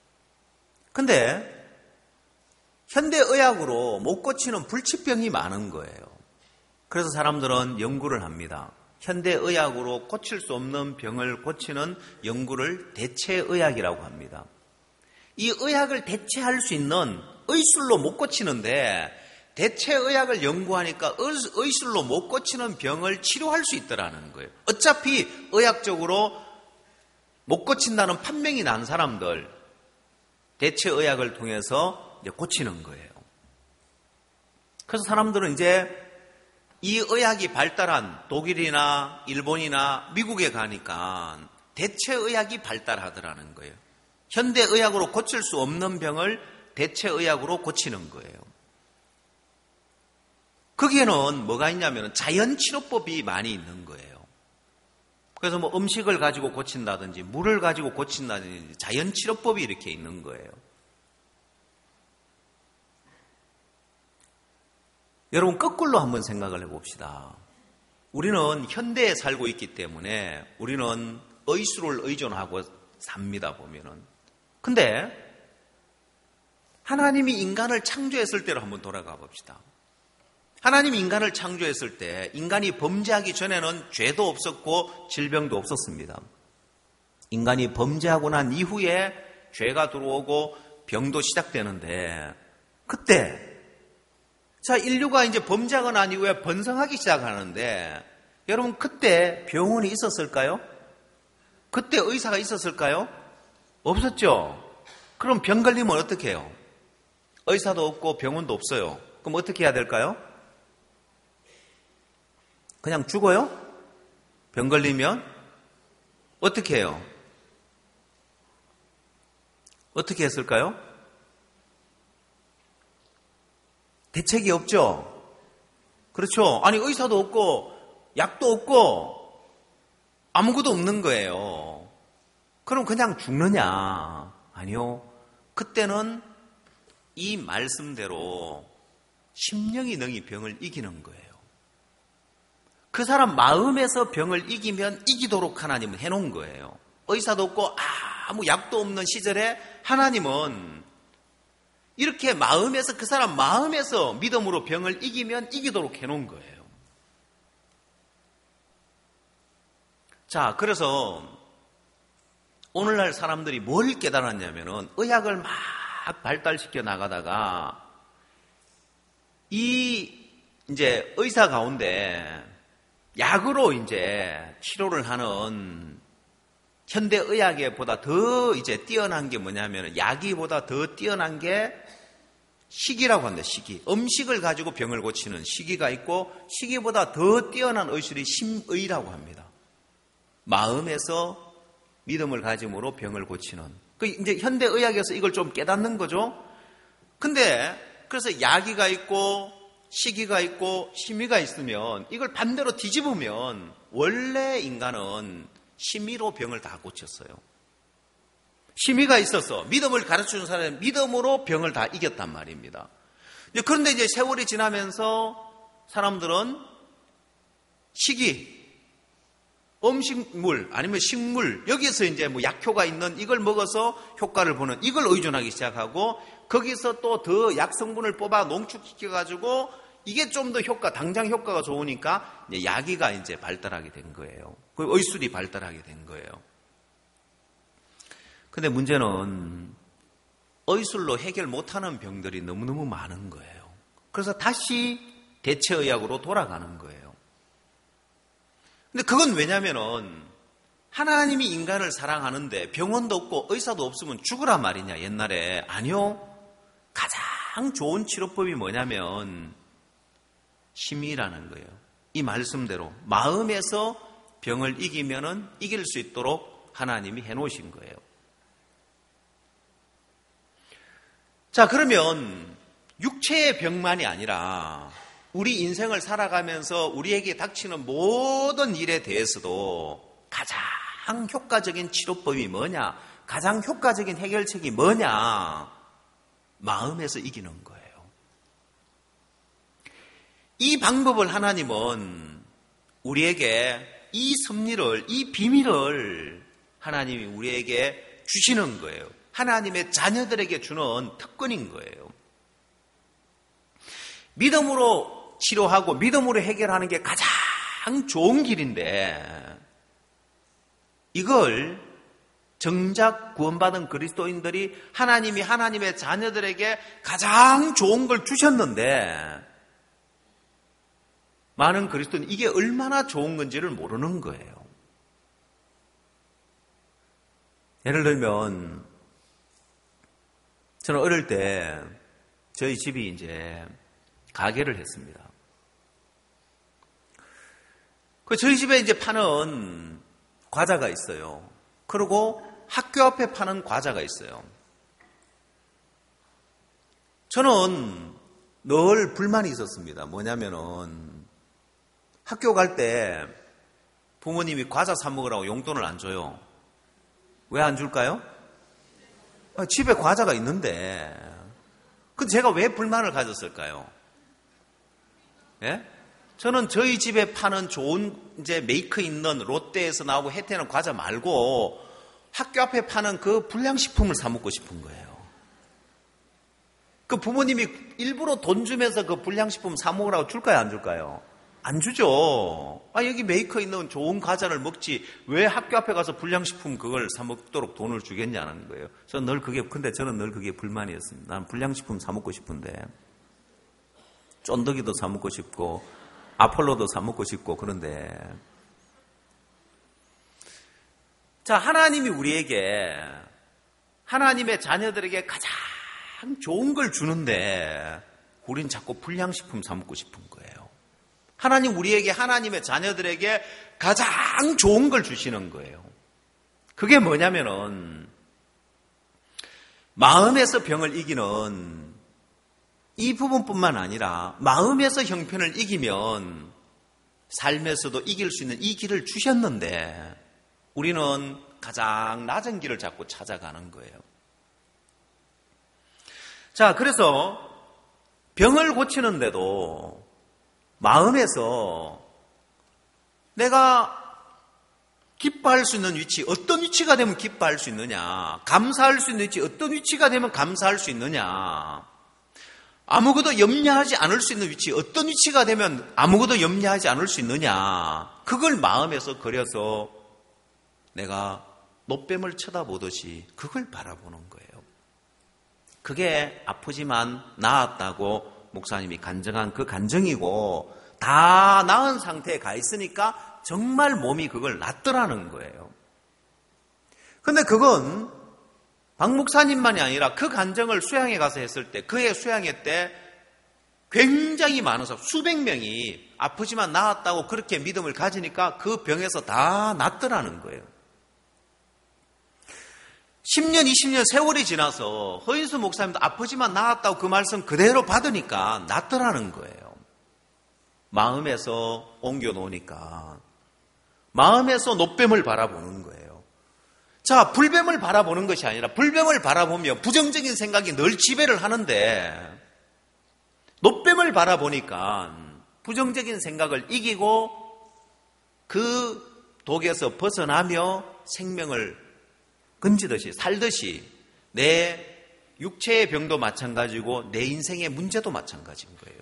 근데 현대 의학으로 못 고치는 불치병이 많은 거예요. 그래서 사람들은 연구를 합니다. 현대 의학으로 고칠 수 없는 병을 고치는 연구를 대체의학이라고 합니다. 이 의학을 대체할 수 있는 의술로 못 고치는데 대체의학을 연구하니까 의술로 못 고치는 병을 치료할 수 있더라는 거예요. 어차피 의학적으로 못 고친다는 판명이 난 사람들 대체의학을 통해서 이제 고치는 거예요. 그래서 사람들은 이제 이 의학이 발달한 독일이나 일본이나 미국에 가니까 대체의학이 발달하더라는 거예요. 현대의학으로 고칠 수 없는 병을 대체의학으로 고치는 거예요. 거기에는 뭐가 있냐면 자연치료법이 많이 있는 거예요. 그래서 뭐 음식을 가지고 고친다든지 물을 가지고 고친다든지 자연치료법이 이렇게 있는 거예요. 여러분 거꾸로 한번 생각을 해봅시다. 우리는 현대에 살고 있기 때문에 우리는 의술을 의존하고 삽니다 보면은. 근데 하나님이 인간을 창조했을 때로 한번 돌아가 봅시다. 하나님이 인간을 창조했을 때 인간이 범죄하기 전에는 죄도 없었고 질병도 없었습니다. 인간이 범죄하고 난 이후에 죄가 들어오고 병도 시작되는데 그때 자 인류가 이제 범죄하고 난 이후에 번성하기 시작하는데 여러분 그때 병원이 있었을까요? 그때 의사가 있었을까요? 없었죠. 그럼 병 걸리면 어떻게 해요? 의사도 없고 병원도 없어요. 그럼 어떻게 해야 될까요? 그냥 죽어요? 병 걸리면? 어떻게 해요? 어떻게 했을까요? 대책이 없죠? 그렇죠? 아니, 의사도 없고, 약도 없고, 아무것도 없는 거예요. 그럼 그냥 죽느냐? 아니요. 그때는 이 말씀대로 심령이 능히 병을 이기는 거예요. 그 사람 마음에서 병을 이기면 이기도록 하나님은 해놓은 거예요. 의사도 없고 아무 약도 없는 시절에 하나님은 이렇게 마음에서 그 사람 마음에서 믿음으로 병을 이기면 이기도록 해놓은 거예요. 자, 그래서 오늘날 사람들이 뭘 깨달았냐면은 의학을 막 발달시켜 나가다가 이 이제 의사 가운데 약으로 이제 치료를 하는 현대 의학에보다 더 이제 뛰어난 게 뭐냐면 약이보다 더 뛰어난 게 식이라고 합니다. 식이. 음식을 가지고 병을 고치는 식이가 있고 식이보다 더 뛰어난 의술이 심의라고 합니다. 마음에서 믿음을 가짐으로 병을 고치는. 그 이제 현대 의학에서 이걸 좀 깨닫는 거죠. 근데 그래서 약이가 있고 시기가 있고 심의가 있으면 이걸 반대로 뒤집으면 원래 인간은 심의로 병을 다 고쳤어요. 심의가 있어서 믿음을 가르쳐준 사람은 믿음으로 병을 다 이겼단 말입니다. 그런데 이제 세월이 지나면서 사람들은 식이, 음식물 아니면 식물 여기에서 이제 뭐 약효가 있는 이걸 먹어서 효과를 보는 이걸 의존하기 시작하고 거기서 또 더 약성분을 뽑아 농축시켜가지고 이게 좀 더 효과, 당장 효과가 좋으니까 이제 약이가 이제 발달하게 된 거예요. 그 의술이 발달하게 된 거예요. 근데 문제는 의술로 해결 못하는 병들이 너무너무 많은 거예요. 그래서 다시 대체의학으로 돌아가는 거예요. 근데 그건 왜냐면은 하나님이 인간을 사랑하는데 병원도 없고 의사도 없으면 죽으란 말이냐 옛날에. 아니요. 가장 좋은 치료법이 뭐냐면 심의라는 거예요. 이 말씀대로 마음에서 병을 이기면은 이길 수 있도록 하나님이 해놓으신 거예요. 자, 그러면 육체의 병만이 아니라 우리 인생을 살아가면서 우리에게 닥치는 모든 일에 대해서도 가장 효과적인 치료법이 뭐냐? 가장 효과적인 해결책이 뭐냐? 마음에서 이기는 거예요. 이 방법을 하나님은 우리에게 이 섭리를, 이 비밀을 하나님이 우리에게 주시는 거예요. 하나님의 자녀들에게 주는 특권인 거예요. 믿음으로 치료하고 믿음으로 해결하는 게 가장 좋은 길인데 이걸 정작 구원받은 그리스도인들이 하나님이 하나님의 자녀들에게 가장 좋은 걸 주셨는데 많은 그리스도인은 이게 얼마나 좋은 건지를 모르는 거예요. 예를 들면 저는 어릴 때 저희 집이 이제 가게를 했습니다. 그 저희 집에 이제 파는 과자가 있어요. 그리고 학교 앞에 파는 과자가 있어요. 저는 늘 불만이 있었습니다. 뭐냐면은 학교 갈 때 부모님이 과자 사 먹으라고 용돈을 안 줘요. 왜 안 줄까요? 집에 과자가 있는데. 근데 제가 왜 불만을 가졌을까요? 예? 저는 저희 집에 파는 좋은 이제 메이크 있는 롯데에서 나오고 혜태는 과자 말고 학교 앞에 파는 그 불량식품을 사 먹고 싶은 거예요. 그 부모님이 일부러 돈 주면서 그 불량식품 사 먹으라고 줄까요, 안 줄까요? 안 주죠. 아, 여기 메이커 있는 좋은 과자를 먹지 왜 학교 앞에 가서 불량식품 그걸 사 먹도록 돈을 주겠냐는 거예요. 저는 늘 그게, 근데 저는 늘 그게 불만이었습니다. 난 불량식품 사 먹고 싶은데 쫀득이도 사 먹고 싶고 아폴로도 사 먹고 싶고 그런데 자, 하나님이 우리에게 하나님의 자녀들에게 가장 좋은 걸 주는데 우린 자꾸 불량식품 사 먹고 싶은 거예요. 하나님 우리에게 하나님의 자녀들에게 가장 좋은 걸 주시는 거예요. 그게 뭐냐면은 마음에서 병을 이기는 이 부분뿐만 아니라 마음에서 형편을 이기면 삶에서도 이길 수 있는 이 길을 주셨는데 우리는 가장 낮은 길을 자꾸 찾아가는 거예요. 자, 그래서 병을 고치는데도 마음에서 내가 기뻐할 수 있는 위치, 어떤 위치가 되면 기뻐할 수 있느냐, 감사할 수 있는 위치, 어떤 위치가 되면 감사할 수 있느냐, 아무것도 염려하지 않을 수 있는 위치, 어떤 위치가 되면 아무것도 염려하지 않을 수 있느냐, 그걸 마음에서 그려서 내가 노뱀을 쳐다보듯이 그걸 바라보는 거예요. 그게 아프지만 나았다고 목사님이 간증한 그 간증이고 다 나은 상태에 가 있으니까 정말 몸이 그걸 낫더라는 거예요. 근데 그건 박 목사님만이 아니라 그 간증을 수양회 가서 했을 때 그해 수양회 때 굉장히 많은 사람 수백 명이 아프지만 나았다고 그렇게 믿음을 가지니까 그 병에서 다 낫더라는 거예요. 십 년, 이십 년 세월이 지나서 허인수 목사님도 아프지만 나았다고 그 말씀 그대로 받으니까 낫더라는 거예요. 마음에서 옮겨놓으니까. 마음에서 노뱀을 바라보는 거예요. 자, 불뱀을 바라보는 것이 아니라 불뱀을 바라보면 부정적인 생각이 늘 지배를 하는데 노뱀을 바라보니까 부정적인 생각을 이기고 그 독에서 벗어나며 생명을 건지듯이 살듯이 내 육체의 병도 마찬가지고 내 인생의 문제도 마찬가지인 거예요.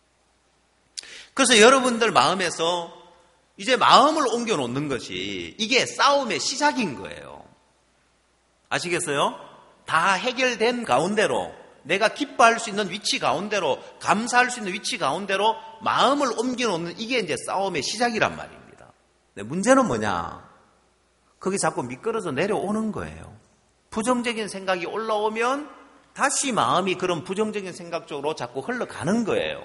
그래서 여러분들 마음에서 이제 마음을 옮겨놓는 것이 이게 싸움의 시작인 거예요. 아시겠어요? 다 해결된 가운데로 내가 기뻐할 수 있는 위치 가운데로 감사할 수 있는 위치 가운데로 마음을 옮겨놓는 이게 이제 싸움의 시작이란 말입니다. 근데 문제는 뭐냐? 거기 자꾸 미끄러져 내려오는 거예요. 부정적인 생각이 올라오면 다시 마음이 그런 부정적인 생각 쪽으로 자꾸 흘러가는 거예요.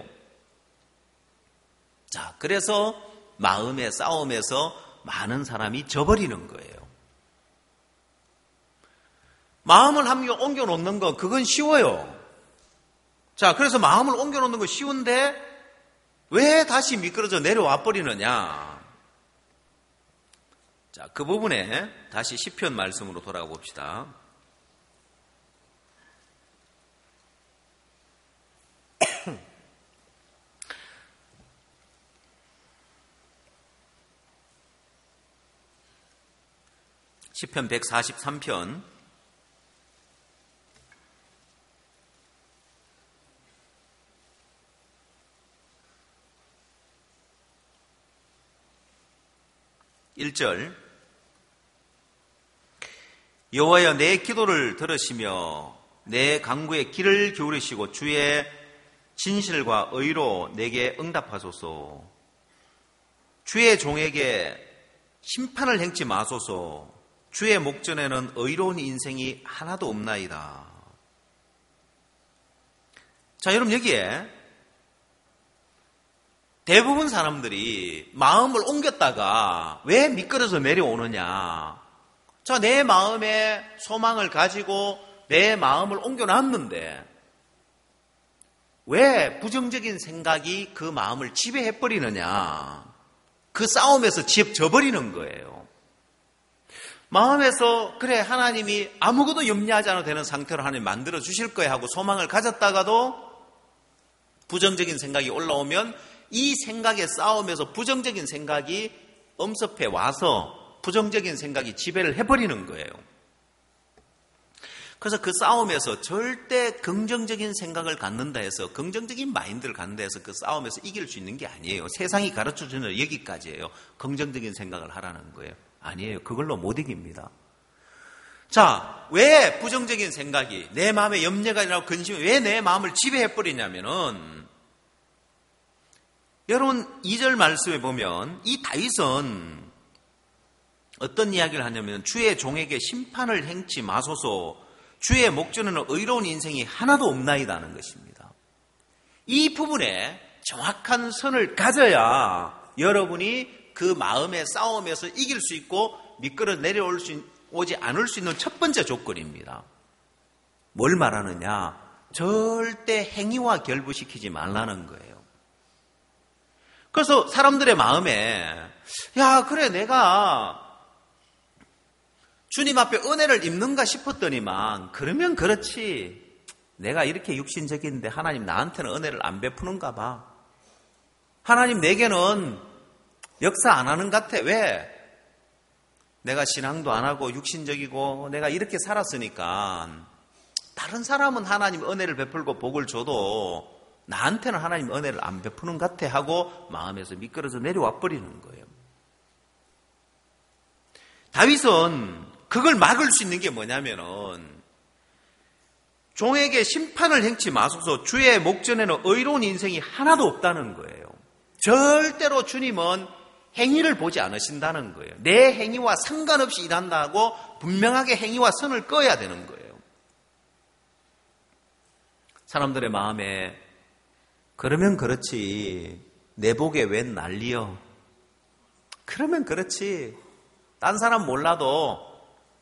자, 그래서 마음의 싸움에서 많은 사람이 져버리는 거예요. 마음을 함께 옮겨놓는 거 그건 쉬워요. 자, 그래서 마음을 옮겨놓는 거 쉬운데 왜 다시 미끄러져 내려와 버리느냐? 자, 그 부분에 다시 시편 말씀으로 돌아가 봅시다. 시편 백사십삼 편 일 절 여호와여 내 기도를 들으시며 내 간구에 귀를 기울이시고 주의 진실과 의로 내게 응답하소서. 주의 종에게 심판을 행치 마소서. 주의 목전에는 의로운 인생이 하나도 없나이다. 자, 여러분 여기에 대부분 사람들이 마음을 옮겼다가 왜 미끄러져 내려오느냐. 자, 내 마음에 소망을 가지고 내 마음을 옮겨놨는데 왜 부정적인 생각이 그 마음을 지배해버리느냐? 그 싸움에서 져버리는 거예요. 마음에서 그래 하나님이 아무것도 염려하지 않아도 되는 상태로 하나님 만들어 주실 거야 하고 소망을 가졌다가도 부정적인 생각이 올라오면 이 생각의 싸움에서 부정적인 생각이 엄습해 와서 부정적인 생각이 지배를 해버리는 거예요. 그래서 그 싸움에서 절대 긍정적인 생각을 갖는다 해서 긍정적인 마인드를 갖는다 해서 그 싸움에서 이길 수 있는 게 아니에요. 세상이 가르쳐주는 여기까지예요. 긍정적인 생각을 하라는 거예요. 아니에요. 그걸로 못 이깁니다. 자, 왜 부정적인 생각이 내 마음에 염려가 일어나고 근심이 왜 내 마음을 지배해버리냐면은 여러분 이 절 말씀에 보면 이 다윗은 어떤 이야기를 하냐면 주의 종에게 심판을 행치 마소서 주의 목전에는 의로운 인생이 하나도 없나이다는 것입니다. 이 부분에 정확한 선을 가져야 여러분이 그 마음의 싸움에서 이길 수 있고 미끄러 내려올 수 오지 않을 수 있는 첫 번째 조건입니다. 뭘 말하느냐? 절대 행위와 결부시키지 말라는 거예요. 그래서 사람들의 마음에 야 그래 내가 주님 앞에 은혜를 입는가 싶었더니만 그러면 그렇지 내가 이렇게 육신적인데 하나님 나한테는 은혜를 안 베푸는가 봐. 하나님 내게는 역사 안 하는 것 같아. 왜? 내가 신앙도 안 하고 육신적이고 내가 이렇게 살았으니까 다른 사람은 하나님 은혜를 베풀고 복을 줘도 나한테는 하나님 은혜를 안 베푸는 것 같아 하고 마음에서 미끄러져 내려와 버리는 거예요. 다윗은 그걸 막을 수 있는 게 뭐냐면은 종에게 심판을 행치 마소서 주의 목전에는 의로운 인생이 하나도 없다는 거예요. 절대로 주님은 행위를 보지 않으신다는 거예요. 내 행위와 상관없이 일한다고 분명하게 행위와 선을 꺼야 되는 거예요. 사람들의 마음에 그러면 그렇지 내 복에 웬 난리여. 그러면 그렇지 딴 사람 몰라도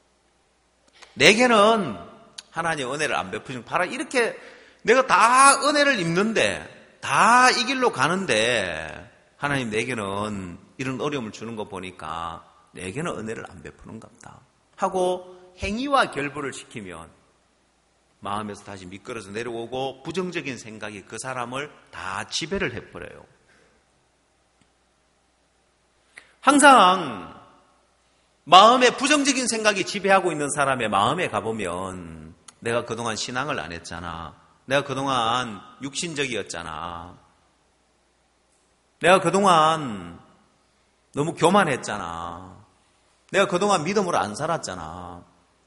내게는 하나님 은혜를 안 베푸시면 봐라 이렇게 내가 다 은혜를 입는데 다 이 길로 가는데 하나님 내게는 이런 어려움을 주는 거 보니까 내게는 은혜를 안 베푸는갑다 하고 행위와 결부를 시키면 마음에서 다시 미끄러져 내려오고 부정적인 생각이 그 사람을 다 지배를 해버려요. 항상 마음에 부정적인 생각이 지배하고 있는 사람의 마음에 가보면 내가 그동안 신앙을 안 했잖아. 내가 그동안 육신적이었잖아. 내가 그동안 너무 교만했잖아. 내가 그동안 믿음으로 안 살았잖아.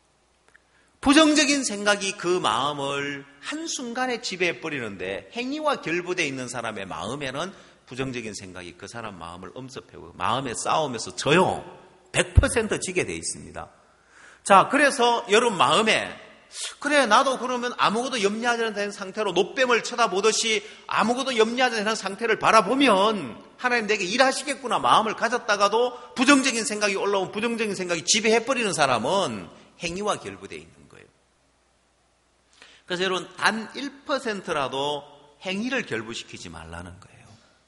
부정적인 생각이 그 마음을 한순간에 지배해버리는데 행위와 결부되어 있는 사람의 마음에는 부정적인 생각이 그 사람 마음을 엄습하고 마음의 싸움에서 져요. 백 퍼센트 지게 돼 있습니다. 자, 그래서 여러분 마음에 그래 나도 그러면 아무것도 염려하지 않는 상태로 노뱀을 쳐다보듯이 아무것도 염려하지 않는 상태를 바라보면 하나님 내게 일하시겠구나 마음을 가졌다가도 부정적인 생각이 올라오면 부정적인 생각이 지배해버리는 사람은 행위와 결부되어 있는 거예요. 그래서 여러분 단 일 퍼센트라도 행위를 결부시키지 말라는 거예요.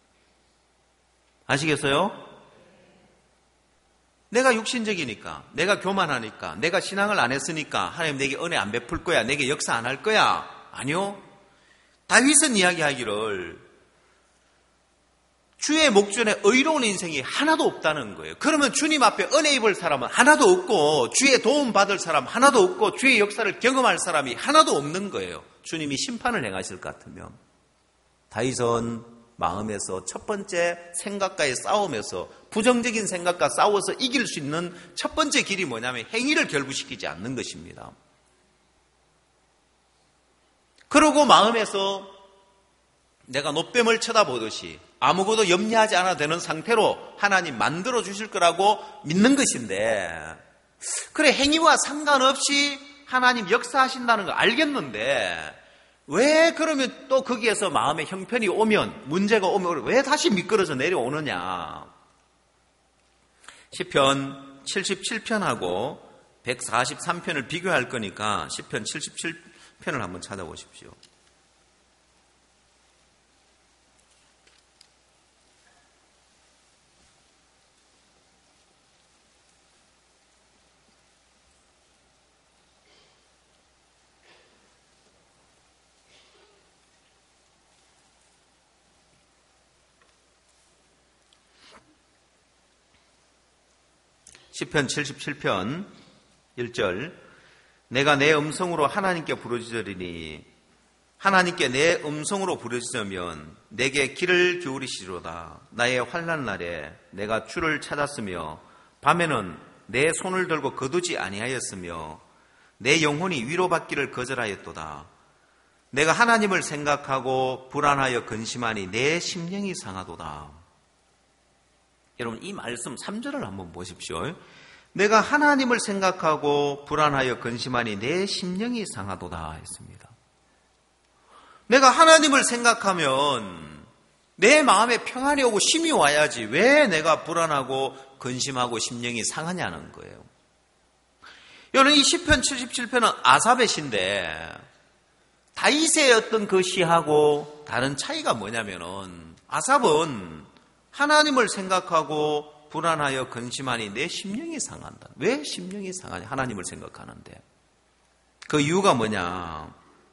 아시겠어요? 내가 육신적이니까, 내가 교만하니까, 내가 신앙을 안 했으니까 하나님 내게 은혜 안 베풀 거야, 내게 역사 안 할 거야. 아니요. 다윗은 이야기하기를 주의 목전에 의로운 인생이 하나도 없다는 거예요. 그러면 주님 앞에 은혜 입을 사람은 하나도 없고 주의 도움 받을 사람 하나도 없고 주의 역사를 경험할 사람이 하나도 없는 거예요. 주님이 심판을 행하실 것 같으면. 다윗은 마음에서 첫 번째 생각과의 싸움에서 부정적인 생각과 싸워서 이길 수 있는 첫 번째 길이 뭐냐면 행위를 결부시키지 않는 것입니다. 그러고 마음에서 내가 노뱀을 쳐다보듯이 아무것도 염려하지 않아도 되는 상태로 하나님 만들어 주실 거라고 믿는 것인데 그래 행위와 상관없이 하나님 역사하신다는 걸 알겠는데 왜 그러면 또 거기에서 마음의 형편이 오면 문제가 오면 왜 다시 미끄러져 내려오느냐. 시편 칠십칠 편하고 백사십삼 편을 비교할 거니까 시편 칠십칠 편을 한번 찾아보십시오. 시편 칠십칠 편 일 절 내가 내 음성으로 하나님께 부르짖으리니 하나님께 내 음성으로 부르짖으면 내게 귀를 기울이시리로다. 나의 환난 날에 내가 주를 찾았으며 밤에는 내 손을 들고 거두지 아니하였으며 내 영혼이 위로받기를 거절하였도다. 내가 하나님을 생각하고 불안하여 근심하니 내 심령이 상하도다. 여러분 이 말씀 삼 절을 한번 보십시오. 내가 하나님을 생각하고 불안하여 근심하니 내 심령이 상하도다 했습니다. 내가 하나님을 생각하면 내 마음에 평안이 오고 쉼이 와야지 왜 내가 불안하고 근심하고 심령이 상하냐는 거예요. 여러분 이 시편 칠십칠 편은 아삽의 시인데 다윗의 어떤 그 시하고 다른 차이가 뭐냐면은 아삽은 하나님을 생각하고 불안하여 근심하니 내 심령이 상한다. 왜 심령이 상하냐? 하나님을 생각하는데. 그 이유가 뭐냐?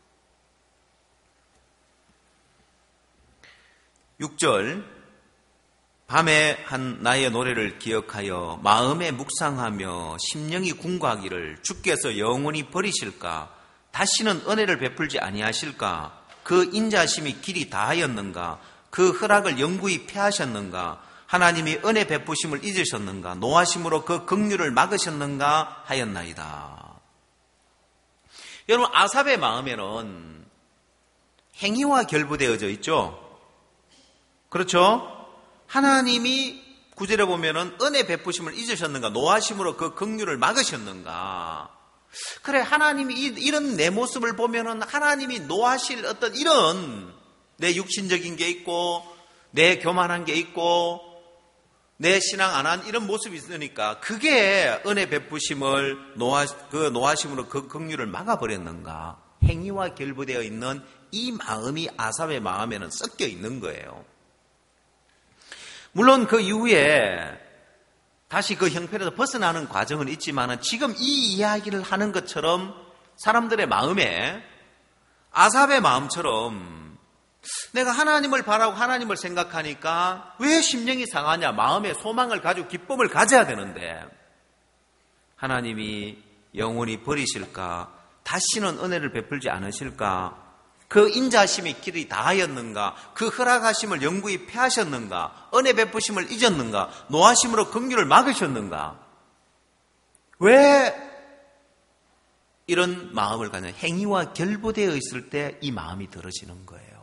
육 절 밤에 한 나의 노래를 기억하여 마음에 묵상하며 심령이 궁고하기를 주께서 영원히 버리실까? 다시는 은혜를 베풀지 아니하실까? 그 인자심이 길이 다하였는가? 그 허락을 영구히 폐하셨는가? 하나님이 은혜 베푸심을 잊으셨는가? 노하심으로 그 긍휼을 막으셨는가? 하였나이다. 여러분 아삽의 마음에는 행위와 결부되어져 있죠. 그렇죠? 하나님이 구절에 보면은 은혜 베푸심을 잊으셨는가? 노하심으로 그 긍휼을 막으셨는가? 그래 하나님이 이런 내 모습을 보면은 하나님이 노하실 어떤 이런 내 육신적인 게 있고 내 교만한 게 있고 내 신앙 안 한 이런 모습이 있으니까 그게 은혜 베푸심을 노하, 그 노하심으로 그 긍휼을 막아버렸는가? 행위와 결부되어 있는 이 마음이 아삽의 마음에는 섞여 있는 거예요. 물론 그 이후에 다시 그 형편에서 벗어나는 과정은 있지만 지금 이 이야기를 하는 것처럼 사람들의 마음에 아삽의 마음처럼 내가 하나님을 바라고 하나님을 생각하니까 왜 심령이 상하냐? 마음에 소망을 가지고 기쁨을 가져야 되는데 하나님이 영원히 버리실까? 다시는 은혜를 베풀지 않으실까? 그 인자심이 길이 다하였는가? 그 허락하심을 영구히 폐하셨는가? 은혜 베푸심을 잊었는가? 노하심으로 긍휼을 막으셨는가? 왜 이런 마음을 가냐? 행위와 결부되어 있을 때 이 마음이 들어지는 거예요.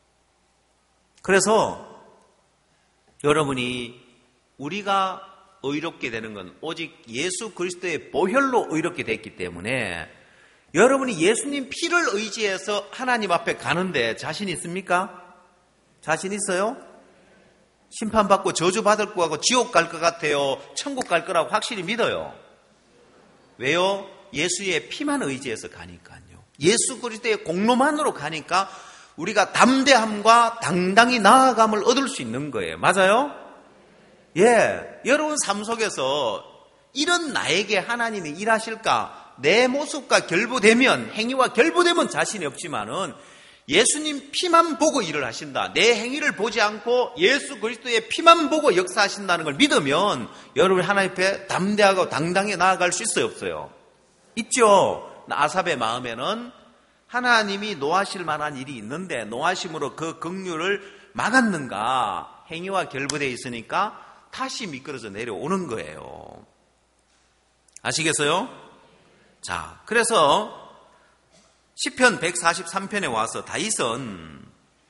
그래서 여러분이 우리가 의롭게 되는 건 오직 예수 그리스도의 보혈로 의롭게 됐기 때문에 여러분이 예수님 피를 의지해서 하나님 앞에 가는데 자신 있습니까? 자신 있어요? 심판받고 저주받을 것 같고 지옥 갈 것 같아요? 천국 갈 거라고 확실히 믿어요. 왜요? 예수의 피만 의지해서 가니까요. 예수 그리스도의 공로만으로 가니까 우리가 담대함과 당당히 나아감을 얻을 수 있는 거예요. 맞아요? 예, 여러분 삶 속에서 이런 나에게 하나님이 일하실까? 내 모습과 결부되면, 행위와 결부되면 자신이 없지만은 예수님 피만 보고 일을 하신다. 내 행위를 보지 않고 예수 그리스도의 피만 보고 역사하신다는 걸 믿으면 여러분 하나님 앞에 담대하고 당당히 나아갈 수 있어요, 없어요? 있죠. 아삽의 마음에는 하나님이 노하실 만한 일이 있는데 노하심으로 그 긍휼을 막았는가? 행위와 결부되어 있으니까 다시 미끄러져 내려오는 거예요. 아시겠어요? 자, 그래서 시편 백사십삼 편에 와서 다윗은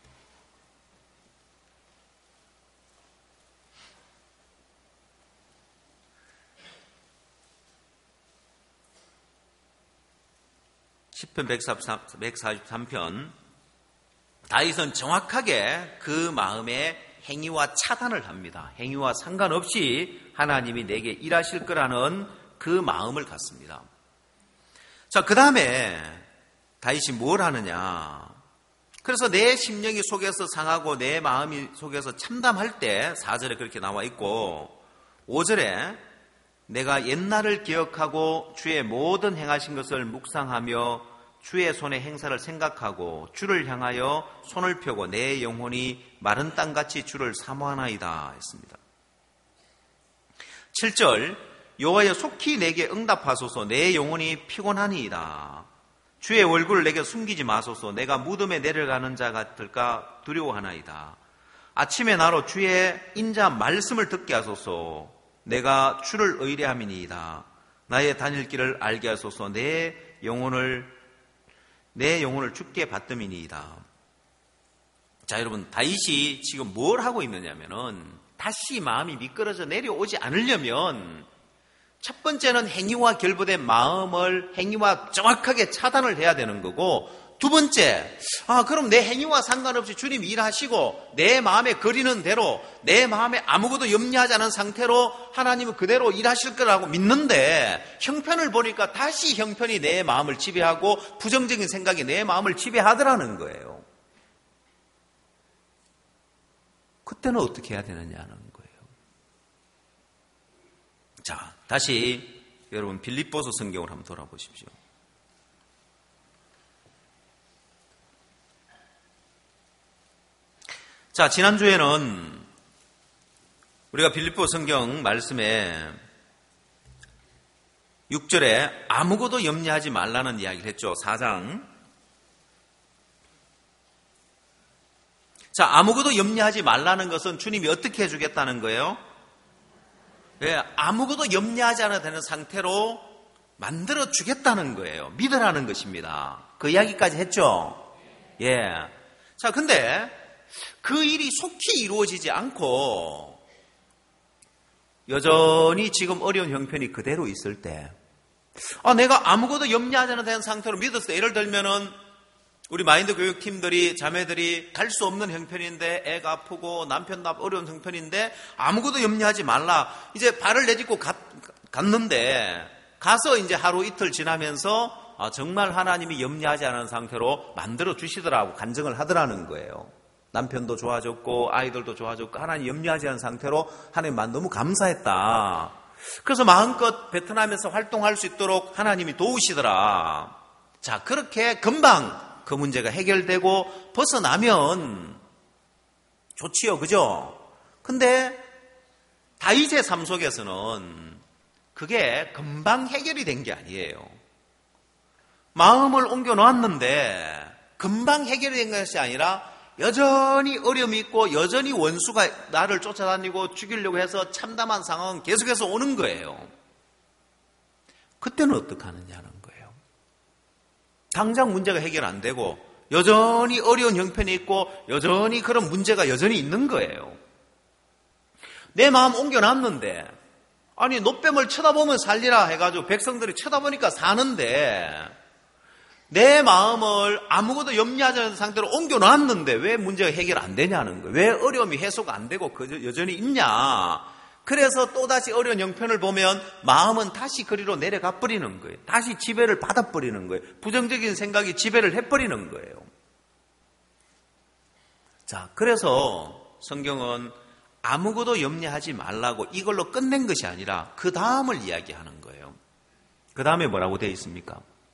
시편 백사십삼 편 다윗은 정확하게 그 마음의 행위와 차단을 합니다. 행위와 상관없이 하나님이 내게 일하실 거라는 그 마음을 갖습니다. 자, 그 다음에 다윗이 뭘 하느냐? 그래서 내 심령이 속에서 상하고 내 마음이 속에서 참담할 때 사 절에 그렇게 나와 있고 오 절에 내가 옛날을 기억하고 주의 모든 행하신 것을 묵상하며 주의 손의 행사를 생각하고 주를 향하여 손을 펴고 내 영혼이 마른 땅같이 주를 사모하나이다 했습니다. 칠 절 여호와여 속히 내게 응답하소서. 내 영혼이 피곤하니이다. 주의 얼굴을 내게 숨기지 마소서. 내가 무덤에 내려가는 자 같을까 두려워하나이다. 아침에 나로 주의 인자 말씀을 듣게 하소서. 내가 주를 의뢰함이니이다. 나의 다닐 길을 알게 하소서. 내 영혼을 내 영혼을 주께 받음이니이다. 자, 여러분, 다윗이 지금 뭘 하고 있느냐면은 다시 마음이 미끄러져 내려오지 않으려면 첫 번째는 행위와 결부된 마음을 행위와 정확하게 차단을 해야 되는 거고, 두 번째, 아 그럼 내 행위와 상관없이 주님 일하시고 내 마음에 거리는 대로 내 마음에 아무것도 염려하지 않은 상태로 하나님은 그대로 일하실 거라고 믿는데, 형편을 보니까 다시 형편이 내 마음을 지배하고 부정적인 생각이 내 마음을 지배하더라는 거예요. 그때는 어떻게 해야 되느냐는 거예요. 자, 다시 여러분 빌립보서 성경을 한번 돌아보십시오. 자, 지난주에는 우리가 빌립보 성경 말씀에 육 절에 아무것도 염려하지 말라는 이야기를 했죠. 사 장. 자, 아무것도 염려하지 말라는 것은 주님이 어떻게 해주겠다는 거예요? 예, 아무것도 염려하지 않아도 되는 상태로 만들어 주겠다는 거예요. 믿으라는 것입니다. 그 이야기까지 했죠? 예. 자, 근데 그 일이 속히 이루어지지 않고 여전히 지금 어려운 형편이 그대로 있을 때, 아, 내가 아무것도 염려하지 않아도 되는 상태로 믿었어요. 예를 들면은 우리 마인드 교육팀들이, 자매들이 갈 수 없는 형편인데, 애가 아프고 남편도 어려운 형편인데 아무것도 염려하지 말라. 이제 발을 내딛고 갔, 갔는데 가서 이제 하루 이틀 지나면서 아, 정말 하나님이 염려하지 않은 상태로 만들어 주시더라고 간증을 하더라는 거예요. 남편도 좋아졌고 아이들도 좋아졌고 하나님 염려하지 않은 상태로 하나님만 너무 감사했다. 그래서 마음껏 베트남에서 활동할 수 있도록 하나님이 도우시더라. 자, 그렇게 금방 그 문제가 해결되고 벗어나면 좋지요, 그죠? 근데 다윗의 삶 속에서는 그게 금방 해결이 된 게 아니에요. 마음을 옮겨 놓았는데 금방 해결이 된 것이 아니라 여전히 어려움이 있고 여전히 원수가 나를 쫓아다니고 죽이려고 해서 참담한 상황은 계속해서 오는 거예요. 그때는 어떻게 하느냐는 거예요. 당장 문제가 해결 안 되고 여전히 어려운 형편이 있고 여전히 그런 문제가 여전히 있는 거예요. 내 마음 옮겨놨는데, 아니 노뱀을 쳐다보면 살리라 해가지고 백성들이 쳐다보니까 사는데 내 마음을 아무것도 염려하지 않은 상태로 옮겨놨는데 왜 문제가 해결 안 되냐는 거예요. 왜 어려움이 해소가 안 되고 여전히 있냐. 그래서 또다시 어려운 형편을 보면 마음은 다시 그리로 내려가 버리는 거예요. 다시 지배를 받아버리는 거예요. 부정적인 생각이 지배를 해버리는 거예요. 자, 그래서 성경은 아무것도 염려하지 말라고 이걸로 끝낸 것이 아니라 그 다음을 이야기하는 거예요. 그 다음에 뭐라고 되어 있습니까?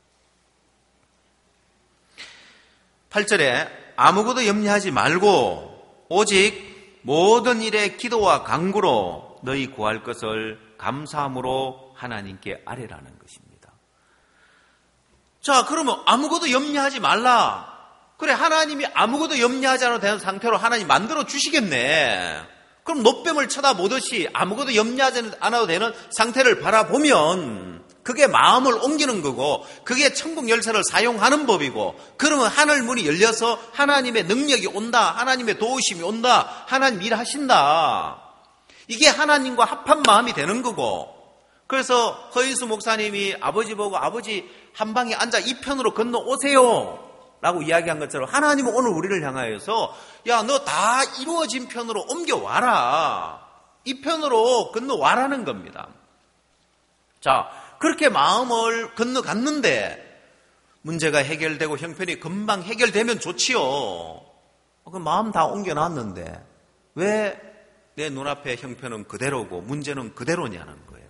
팔 절에 아무것도 염려하지 말고 오직 모든 일에 기도와 간구로 너희 구할 것을 감사함으로 하나님께 아뢰라는 것입니다. 자, 그러면 아무것도 염려하지 말라. 그래, 하나님이 아무것도 염려하지 않아도 되는 상태로 하나님 만들어 주시겠네. 그럼 노뱀을 쳐다보듯이 아무것도 염려하지 않아도 되는 상태를 바라보면 그게 마음을 옮기는 거고 그게 천국 열쇠를 사용하는 법이고, 그러면 하늘 문이 열려서 하나님의 능력이 온다. 하나님의 도우심이 온다. 하나님 일하신다. 이게 하나님과 합한 마음이 되는 거고, 그래서 허인수 목사님이 아버지 보고 아버지 한 방에 앉아 이 편으로 건너오세요 라고 이야기한 것처럼 하나님은 오늘 우리를 향하여서 야, 너 다 이루어진 편으로 옮겨와라. 이 편으로 건너와라는 겁니다. 자, 그렇게 마음을 건너갔는데 문제가 해결되고 형편이 금방 해결되면 좋지요. 그 마음 다 옮겨놨는데 왜 내 눈앞에 형편은 그대로고 문제는 그대로냐는 거예요.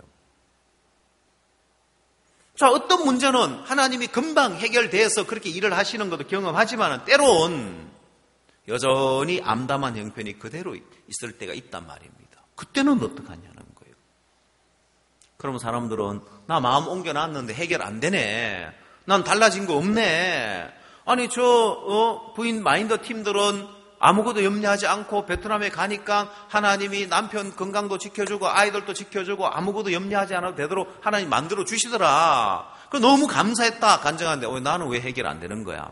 자, 어떤 문제는 하나님이 금방 해결돼서 그렇게 일을 하시는 것도 경험하지만 때론 여전히 암담한 형편이 그대로 있을 때가 있단 말입니다. 그때는 어떡하냐는 거예요. 그러면 사람들은 나 마음 옮겨놨는데 해결 안 되네. 난 달라진 거 없네. 아니 저 어, 부인 마인더 팀들은 아무것도 염려하지 않고 베트남에 가니까 하나님이 남편 건강도 지켜주고 아이들도 지켜주고 아무것도 염려하지 않아도 되도록 하나님 만들어 주시더라. 그 너무 감사했다 간증하는데 어, 나는 왜 해결 안 되는 거야?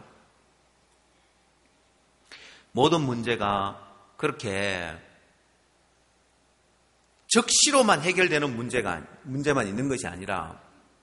모든 문제가 그렇게 적시로만 해결되는 문제가 문제만 있는 것이 아니라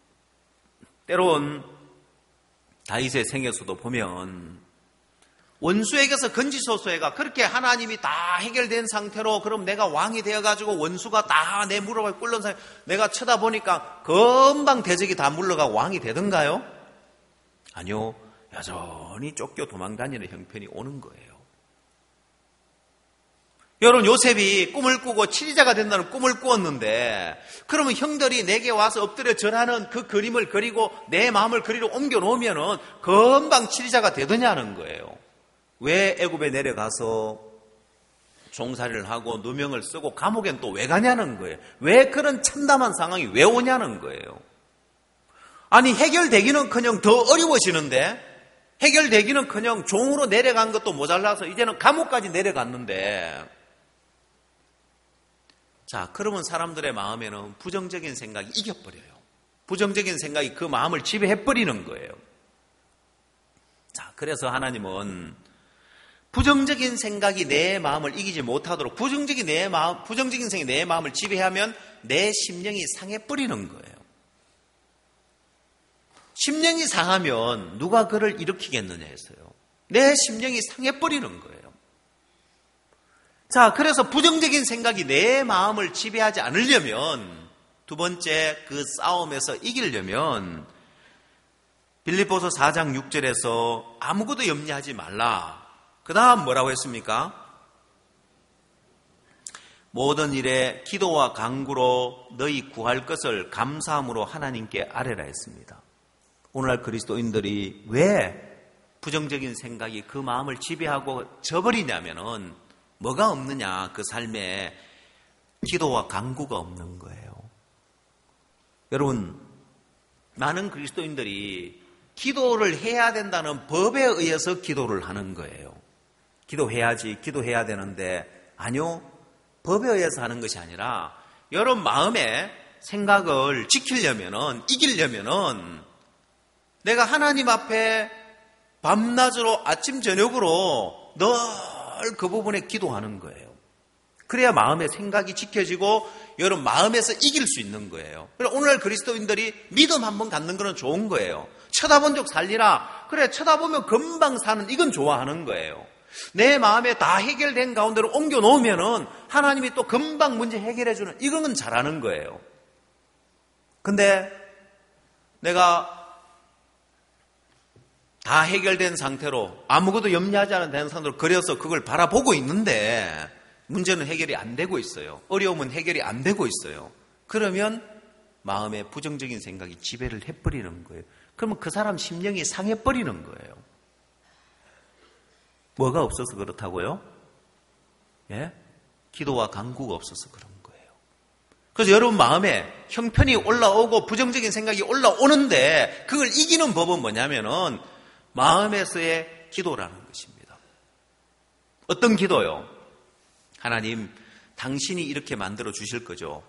때론 다윗의 생에서도 보면 원수에게서 건지소서해가 그렇게 하나님이 다 해결된 상태로 그럼 내가 왕이 되어가지고 원수가 다 내 무릎을 꿇는 상태 내가 쳐다보니까 금방 대적이 다 물러가고 왕이 되던가요? 아니요. 여전히 쫓겨 도망다니는 형편이 오는 거예요. 여러분 요셉이 꿈을 꾸고 치리자가 된다는 꿈을 꾸었는데 그러면 형들이 내게 와서 엎드려 절하는 그 그림을 그리고 내 마음을 그리로 옮겨놓으면 금방 치리자가 되더냐는 거예요. 왜 애굽에 내려가서 종살이를 하고 누명을 쓰고 감옥엔 또 왜 가냐는 거예요. 왜 그런 참담한 상황이 왜 오냐는 거예요. 아니 해결되기는커녕 더 어려워지는데 해결되기는커녕 종으로 내려간 것도 모자라서 이제는 감옥까지 내려갔는데 자 그러면 사람들의 마음에는 부정적인 생각이 이겨버려요. 부정적인 생각이 그 마음을 지배해버리는 거예요. 자 그래서 하나님은 부정적인 생각이 내 마음을 이기지 못하도록 부정적인 내 마음, 부정적인 생각이 내 마음을 지배하면 내 심령이 상해버리는 거예요. 심령이 상하면 누가 그를 일으키겠느냐 했어요. 내 심령이 상해버리는 거예요. 자, 그래서 부정적인 생각이 내 마음을 지배하지 않으려면 두 번째 그 싸움에서 이기려면 빌립보서 사 장 육 절에서 아무것도 염려하지 말라. 그 다음 뭐라고 했습니까? 모든 일에 기도와 간구로 너희 구할 것을 감사함으로 하나님께 아뢰라 했습니다. 오늘날 그리스도인들이 왜 부정적인 생각이 그 마음을 지배하고 져버리냐면은 뭐가 없느냐 그 삶에 기도와 간구가 없는 거예요. 여러분 많은 그리스도인들이 기도를 해야 된다는 법에 의해서 기도를 하는 거예요. 기도해야지, 기도해야 되는데 아니요. 법에 의해서 하는 것이 아니라 여러분 마음의 생각을 지키려면은 이기려면은 내가 하나님 앞에 밤낮으로 아침 저녁으로 늘 그 부분에 기도하는 거예요. 그래야 마음의 생각이 지켜지고 여러분 마음에서 이길 수 있는 거예요. 오늘날 그리스도인들이 믿음 한번 갖는 건 좋은 거예요. 쳐다본 적 살리라. 그래 쳐다보면 금방 사는 이건 좋아하는 거예요. 내 마음에 다 해결된 가운데로 옮겨 놓으면은 하나님이 또 금방 문제 해결해 주는 이건 잘하는 거예요. 근데 내가 다 해결된 상태로 아무것도 염려하지 않은 상태로 그려서 그걸 바라보고 있는데 문제는 해결이 안 되고 있어요. 어려움은 해결이 안 되고 있어요. 그러면 마음에 부정적인 생각이 지배를 해버리는 거예요. 그러면 그 사람 심령이 상해버리는 거예요. 뭐가 없어서 그렇다고요? 예? 기도와 간구가 없어서 그런 거예요. 그래서 여러분 마음에 형편이 올라오고 부정적인 생각이 올라오는데 그걸 이기는 법은 뭐냐면은 마음에서의 기도라는 것입니다. 어떤 기도요? 하나님, 당신이 이렇게 만들어 주실 거죠.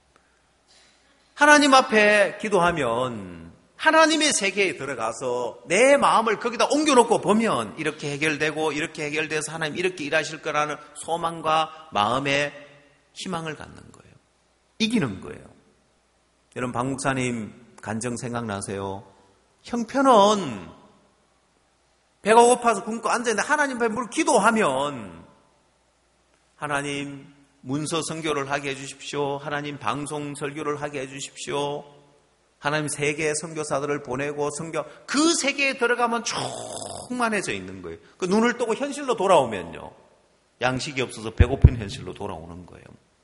하나님 앞에 기도하면 하나님의 세계에 들어가서 내 마음을 거기다 옮겨놓고 보면 이렇게 해결되고 이렇게 해결돼서 하나님 이렇게 일하실 거라는 소망과 마음의 희망을 갖는 거예요. 이기는 거예요. 여러분 박 목사님 간증 생각나세요? 형편은 배가 고파서 굶고 앉아있는데 하나님 앞에 뭘 기도하면 하나님 문서 선교를 하게 해주십시오. 하나님 방송 설교를 하게 해주십시오. 하나님 세계의 선교사들을 보내고 선교 그 세계에 들어가면 충만해져 있는 거예요. 그 눈을 뜨고 현실로 돌아오면요. 양식이 없어서 배고픈 현실로 돌아오는 거예요.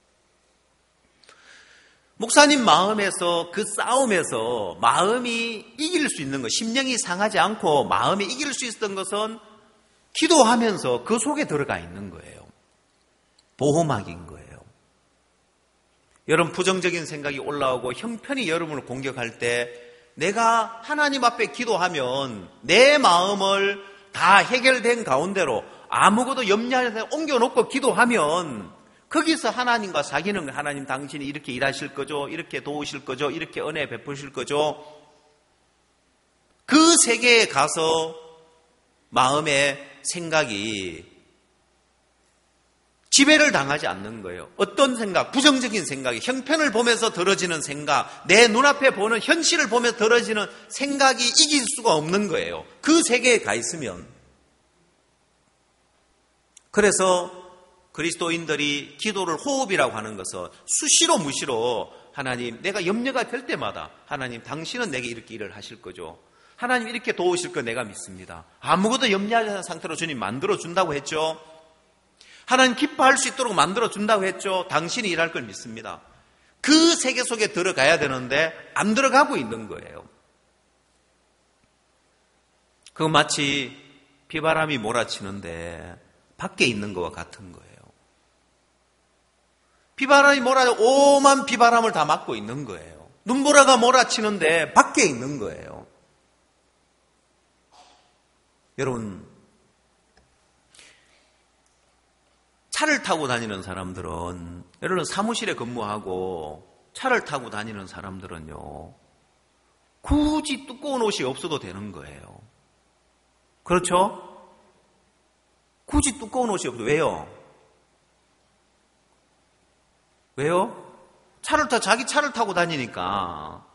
목사님 마음에서 그 싸움에서 마음이 이길 수 있는 것, 심령이 상하지 않고 마음이 이길 수 있었던 것은 기도하면서 그 속에 들어가 있는 거예요. 보호막인 거예요. 여러분 부정적인 생각이 올라오고 형편이 여러분을 공격할 때 내가 하나님 앞에 기도하면 내 마음을 다 해결된 가운데로 아무것도 염려하지 않고 옮겨놓고 기도하면 거기서 하나님과 사귀는 거예요. 하나님 당신이 이렇게 일하실 거죠? 이렇게 도우실 거죠? 이렇게 은혜 베푸실 거죠? 그 세계에 가서 마음의 생각이 지배를 당하지 않는 거예요. 어떤 생각, 부정적인 생각이 형편을 보면서 들어지는 생각, 내 눈앞에 보는 현실을 보면서 들어지는 생각이 이길 수가 없는 거예요. 그 세계에 가 있으면. 그래서 그리스도인들이 기도를 호흡이라고 하는 것은 수시로 무시로 하나님, 내가 염려가 될 때마다 하나님 당신은 내게 이렇게 일을 하실 거죠. 하나님 이렇게 도우실 거 내가 믿습니다. 아무것도 염려하지 않은 상태로 주님 만들어준다고 했죠. 하나님 기뻐할 수 있도록 만들어준다고 했죠. 당신이 일할 걸 믿습니다. 그 세계 속에 들어가야 되는데 안 들어가고 있는 거예요. 그거 마치 비바람이 몰아치는데 밖에 있는 것과 같은 거예요. 비바람이 몰아쳐 오만 비바람을 다 막고 있는 거예요. 눈보라가 몰아치는데 밖에 있는 거예요. 여러분, 차를 타고 다니는 사람들은, 여러분 사무실에 근무하고 차를 타고 다니는 사람들은요, 굳이 두꺼운 옷이 없어도 되는 거예요. 그렇죠? 굳이 두꺼운 옷이 없어도. 왜요? 왜요? 차를 타, 자기 차를 타고 다니니까.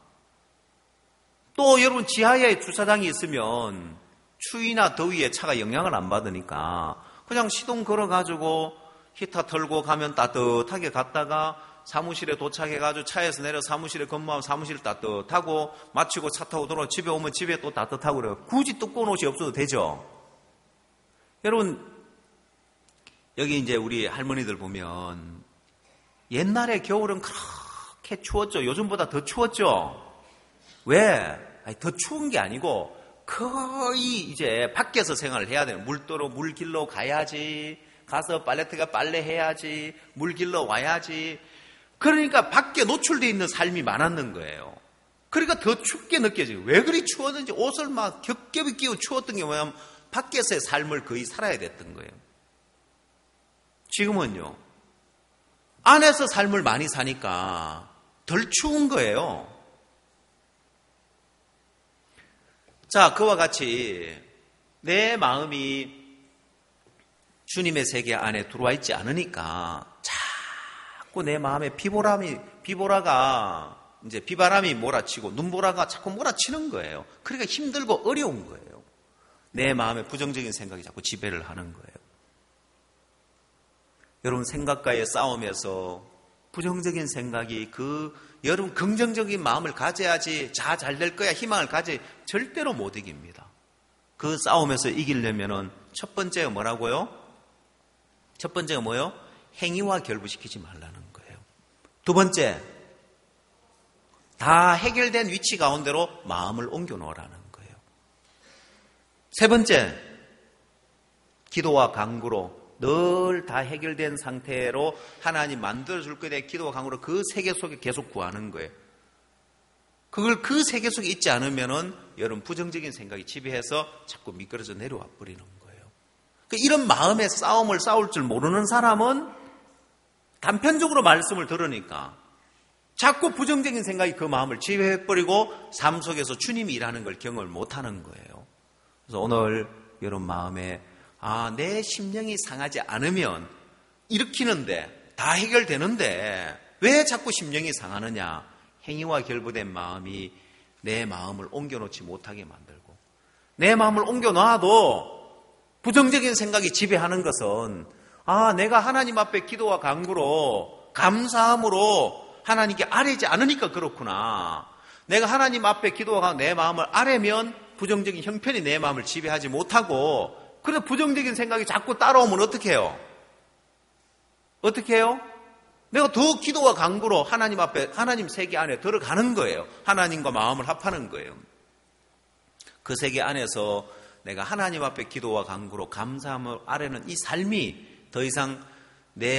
또 여러분 지하에 주차장이 있으면 추위나 더위에 차가 영향을 안 받으니까 그냥 시동 걸어가지고 히터 털고 가면 따뜻하게 갔다가 사무실에 도착해가지고 차에서 내려 사무실에 근무하면 사무실 따뜻하고 마치고 차 타고 돌아와 집에 오면 집에 또 따뜻하고 그래요. 굳이 두꺼운 옷이 없어도 되죠. 여러분 여기 이제 우리 할머니들 보면 옛날에 겨울은 그렇게 추웠죠. 요즘보다 더 추웠죠. 왜? 아니, 더 추운 게 아니고 거의 이제 밖에서 생활을 해야 돼요. 물도로 물 길러 가야지. 가서 빨래터가 빨래해야지. 물 길러 와야지. 그러니까 밖에 노출되어 있는 삶이 많았는 거예요. 그러니까 더 춥게 느껴져요. 왜 그리 추웠는지 옷을 막 겹겹이 끼고 추웠던 게 뭐냐면 밖에서의 삶을 거의 살아야 됐던 거예요. 지금은요. 안에서 삶을 많이 사니까 덜 추운 거예요. 자, 그와 같이 내 마음이 주님의 세계 안에 들어와 있지 않으니까 자꾸 내 마음에 비보람이, 비보라가 이제 비바람이 몰아치고 눈보라가 자꾸 몰아치는 거예요. 그러니까 힘들고 어려운 거예요. 내 마음에 부정적인 생각이 자꾸 지배를 하는 거예요. 여러분 생각과의 싸움에서 부정적인 생각이 그 여러분 긍정적인 마음을 가져야지 자 잘 될 거야 희망을 가져야 절대로 못 이깁니다. 그 싸움에서 이기려면은 첫 번째가 뭐라고요? 첫 번째가 뭐요? 행위와 결부시키지 말라는 거예요. 두 번째, 다 해결된 위치 가운데로 마음을 옮겨 놓으라는 거예요. 세 번째, 기도와 간구로 늘 다 해결된 상태로 하나님 만들어줄 거에 대해 기도와 간구로 그 세계 속에 계속 구하는 거예요. 그걸 그 세계 속에 있지 않으면은 여러분 부정적인 생각이 지배해서 자꾸 미끄러져 내려와 버리는 거예요. 이런 마음의 싸움을 싸울 줄 모르는 사람은 단편적으로 말씀을 들으니까 자꾸 부정적인 생각이 그 마음을 지배해버리고 삶 속에서 주님이 일하는 걸 경험을 못하는 거예요. 그래서 오늘 여러분 마음에 아, 내 심령이 상하지 않으면 일으키는데 다 해결되는데 왜 자꾸 심령이 상하느냐? 행위와 결부된 마음이 내 마음을 옮겨놓지 못하게 만들고 내 마음을 옮겨놔도 부정적인 생각이 지배하는 것은 아, 내가 하나님 앞에 기도와 간구로 감사함으로 하나님께 아뢰지 않으니까 그렇구나. 내가 하나님 앞에 기도와 간구로 내 마음을 아뢰면 부정적인 형편이 내 마음을 지배하지 못하고 그래서 부정적인 생각이 자꾸 따라오면 어떻게 해요? 어떻게 해요? 내가 더 기도와 간구로 하나님 앞에, 하나님 세계 안에 들어가는 거예요. 하나님과 마음을 합하는 거예요. 그 세계 안에서 내가 하나님 앞에 기도와 간구로 감사함을 아뢰는 이 삶이 더 이상 내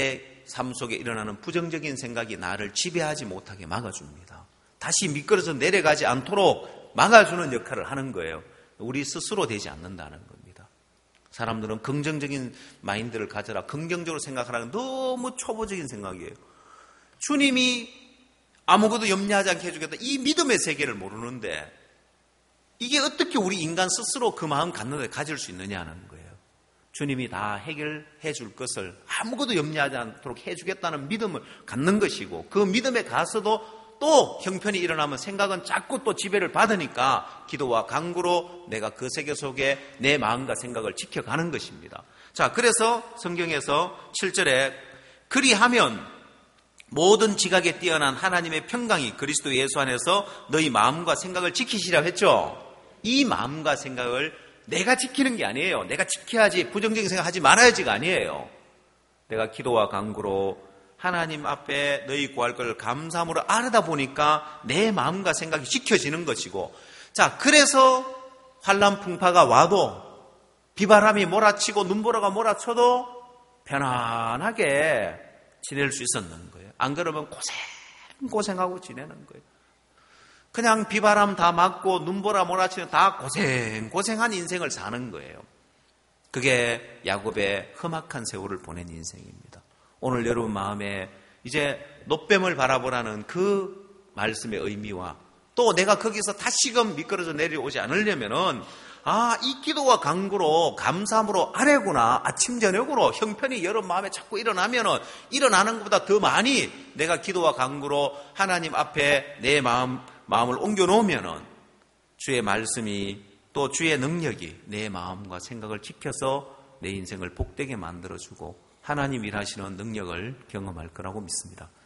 삶 속에 일어나는 부정적인 생각이 나를 지배하지 못하게 막아줍니다. 다시 미끄러져 내려가지 않도록 막아주는 역할을 하는 거예요. 우리 스스로 되지 않는다는 겁니다. 사람들은 긍정적인 마인드를 가져라, 긍정적으로 생각하라는 너무 초보적인 생각이에요. 주님이 아무것도 염려하지 않게 해주겠다, 이 믿음의 세계를 모르는데 이게 어떻게 우리 인간 스스로 그 마음 갖는데 가질 수 있느냐는 거예요. 주님이 다 해결해 줄 것을 아무것도 염려하지 않도록 해주겠다는 믿음을 갖는 것이고, 그 믿음에 가서도 또 형편이 일어나면 생각은 자꾸 또 지배를 받으니까 기도와 간구로 내가 그 세계 속에 내 마음과 생각을 지켜가는 것입니다. 자, 그래서 성경에서 칠 절에 그리하면 모든 지각에 뛰어난 하나님의 평강이 그리스도 예수 안에서 너희 마음과 생각을 지키시라 했죠. 이 마음과 생각을 내가 지키는 게 아니에요. 내가 지켜야지, 부정적인 생각하지 말아야지가 아니에요. 내가 기도와 간구로 하나님 앞에 너희 구할 것을 감사함으로 아뢰다 보니까 내 마음과 생각이 지켜지는 것이고, 자, 그래서 환난 풍파가 와도, 비바람이 몰아치고 눈보라가 몰아쳐도 편안하게 지낼 수 있었는 거예요. 안 그러면 고생 고생하고 지내는 거예요. 그냥 비바람 다 맞고 눈보라 몰아치면 다 고생 고생한 인생을 사는 거예요. 그게 야곱의 험악한 세월을 보낸 인생입니다. 오늘 여러분 마음에 이제 노뱀을 바라보라는 그 말씀의 의미와, 또 내가 거기서 다시금 미끄러져 내려오지 않으려면은, 아, 이 기도와 간구로 감사함으로 아뢰구나. 아침 저녁으로 형편이 여러분 마음에 자꾸 일어나면은 일어나는 것보다 더 많이 내가 기도와 간구로 하나님 앞에 내 마음 마음을 옮겨 놓으면은 주의 말씀이, 또 주의 능력이 내 마음과 생각을 지켜서 내 인생을 복되게 만들어주고 하나님 일하시는 능력을 경험할 거라고 믿습니다.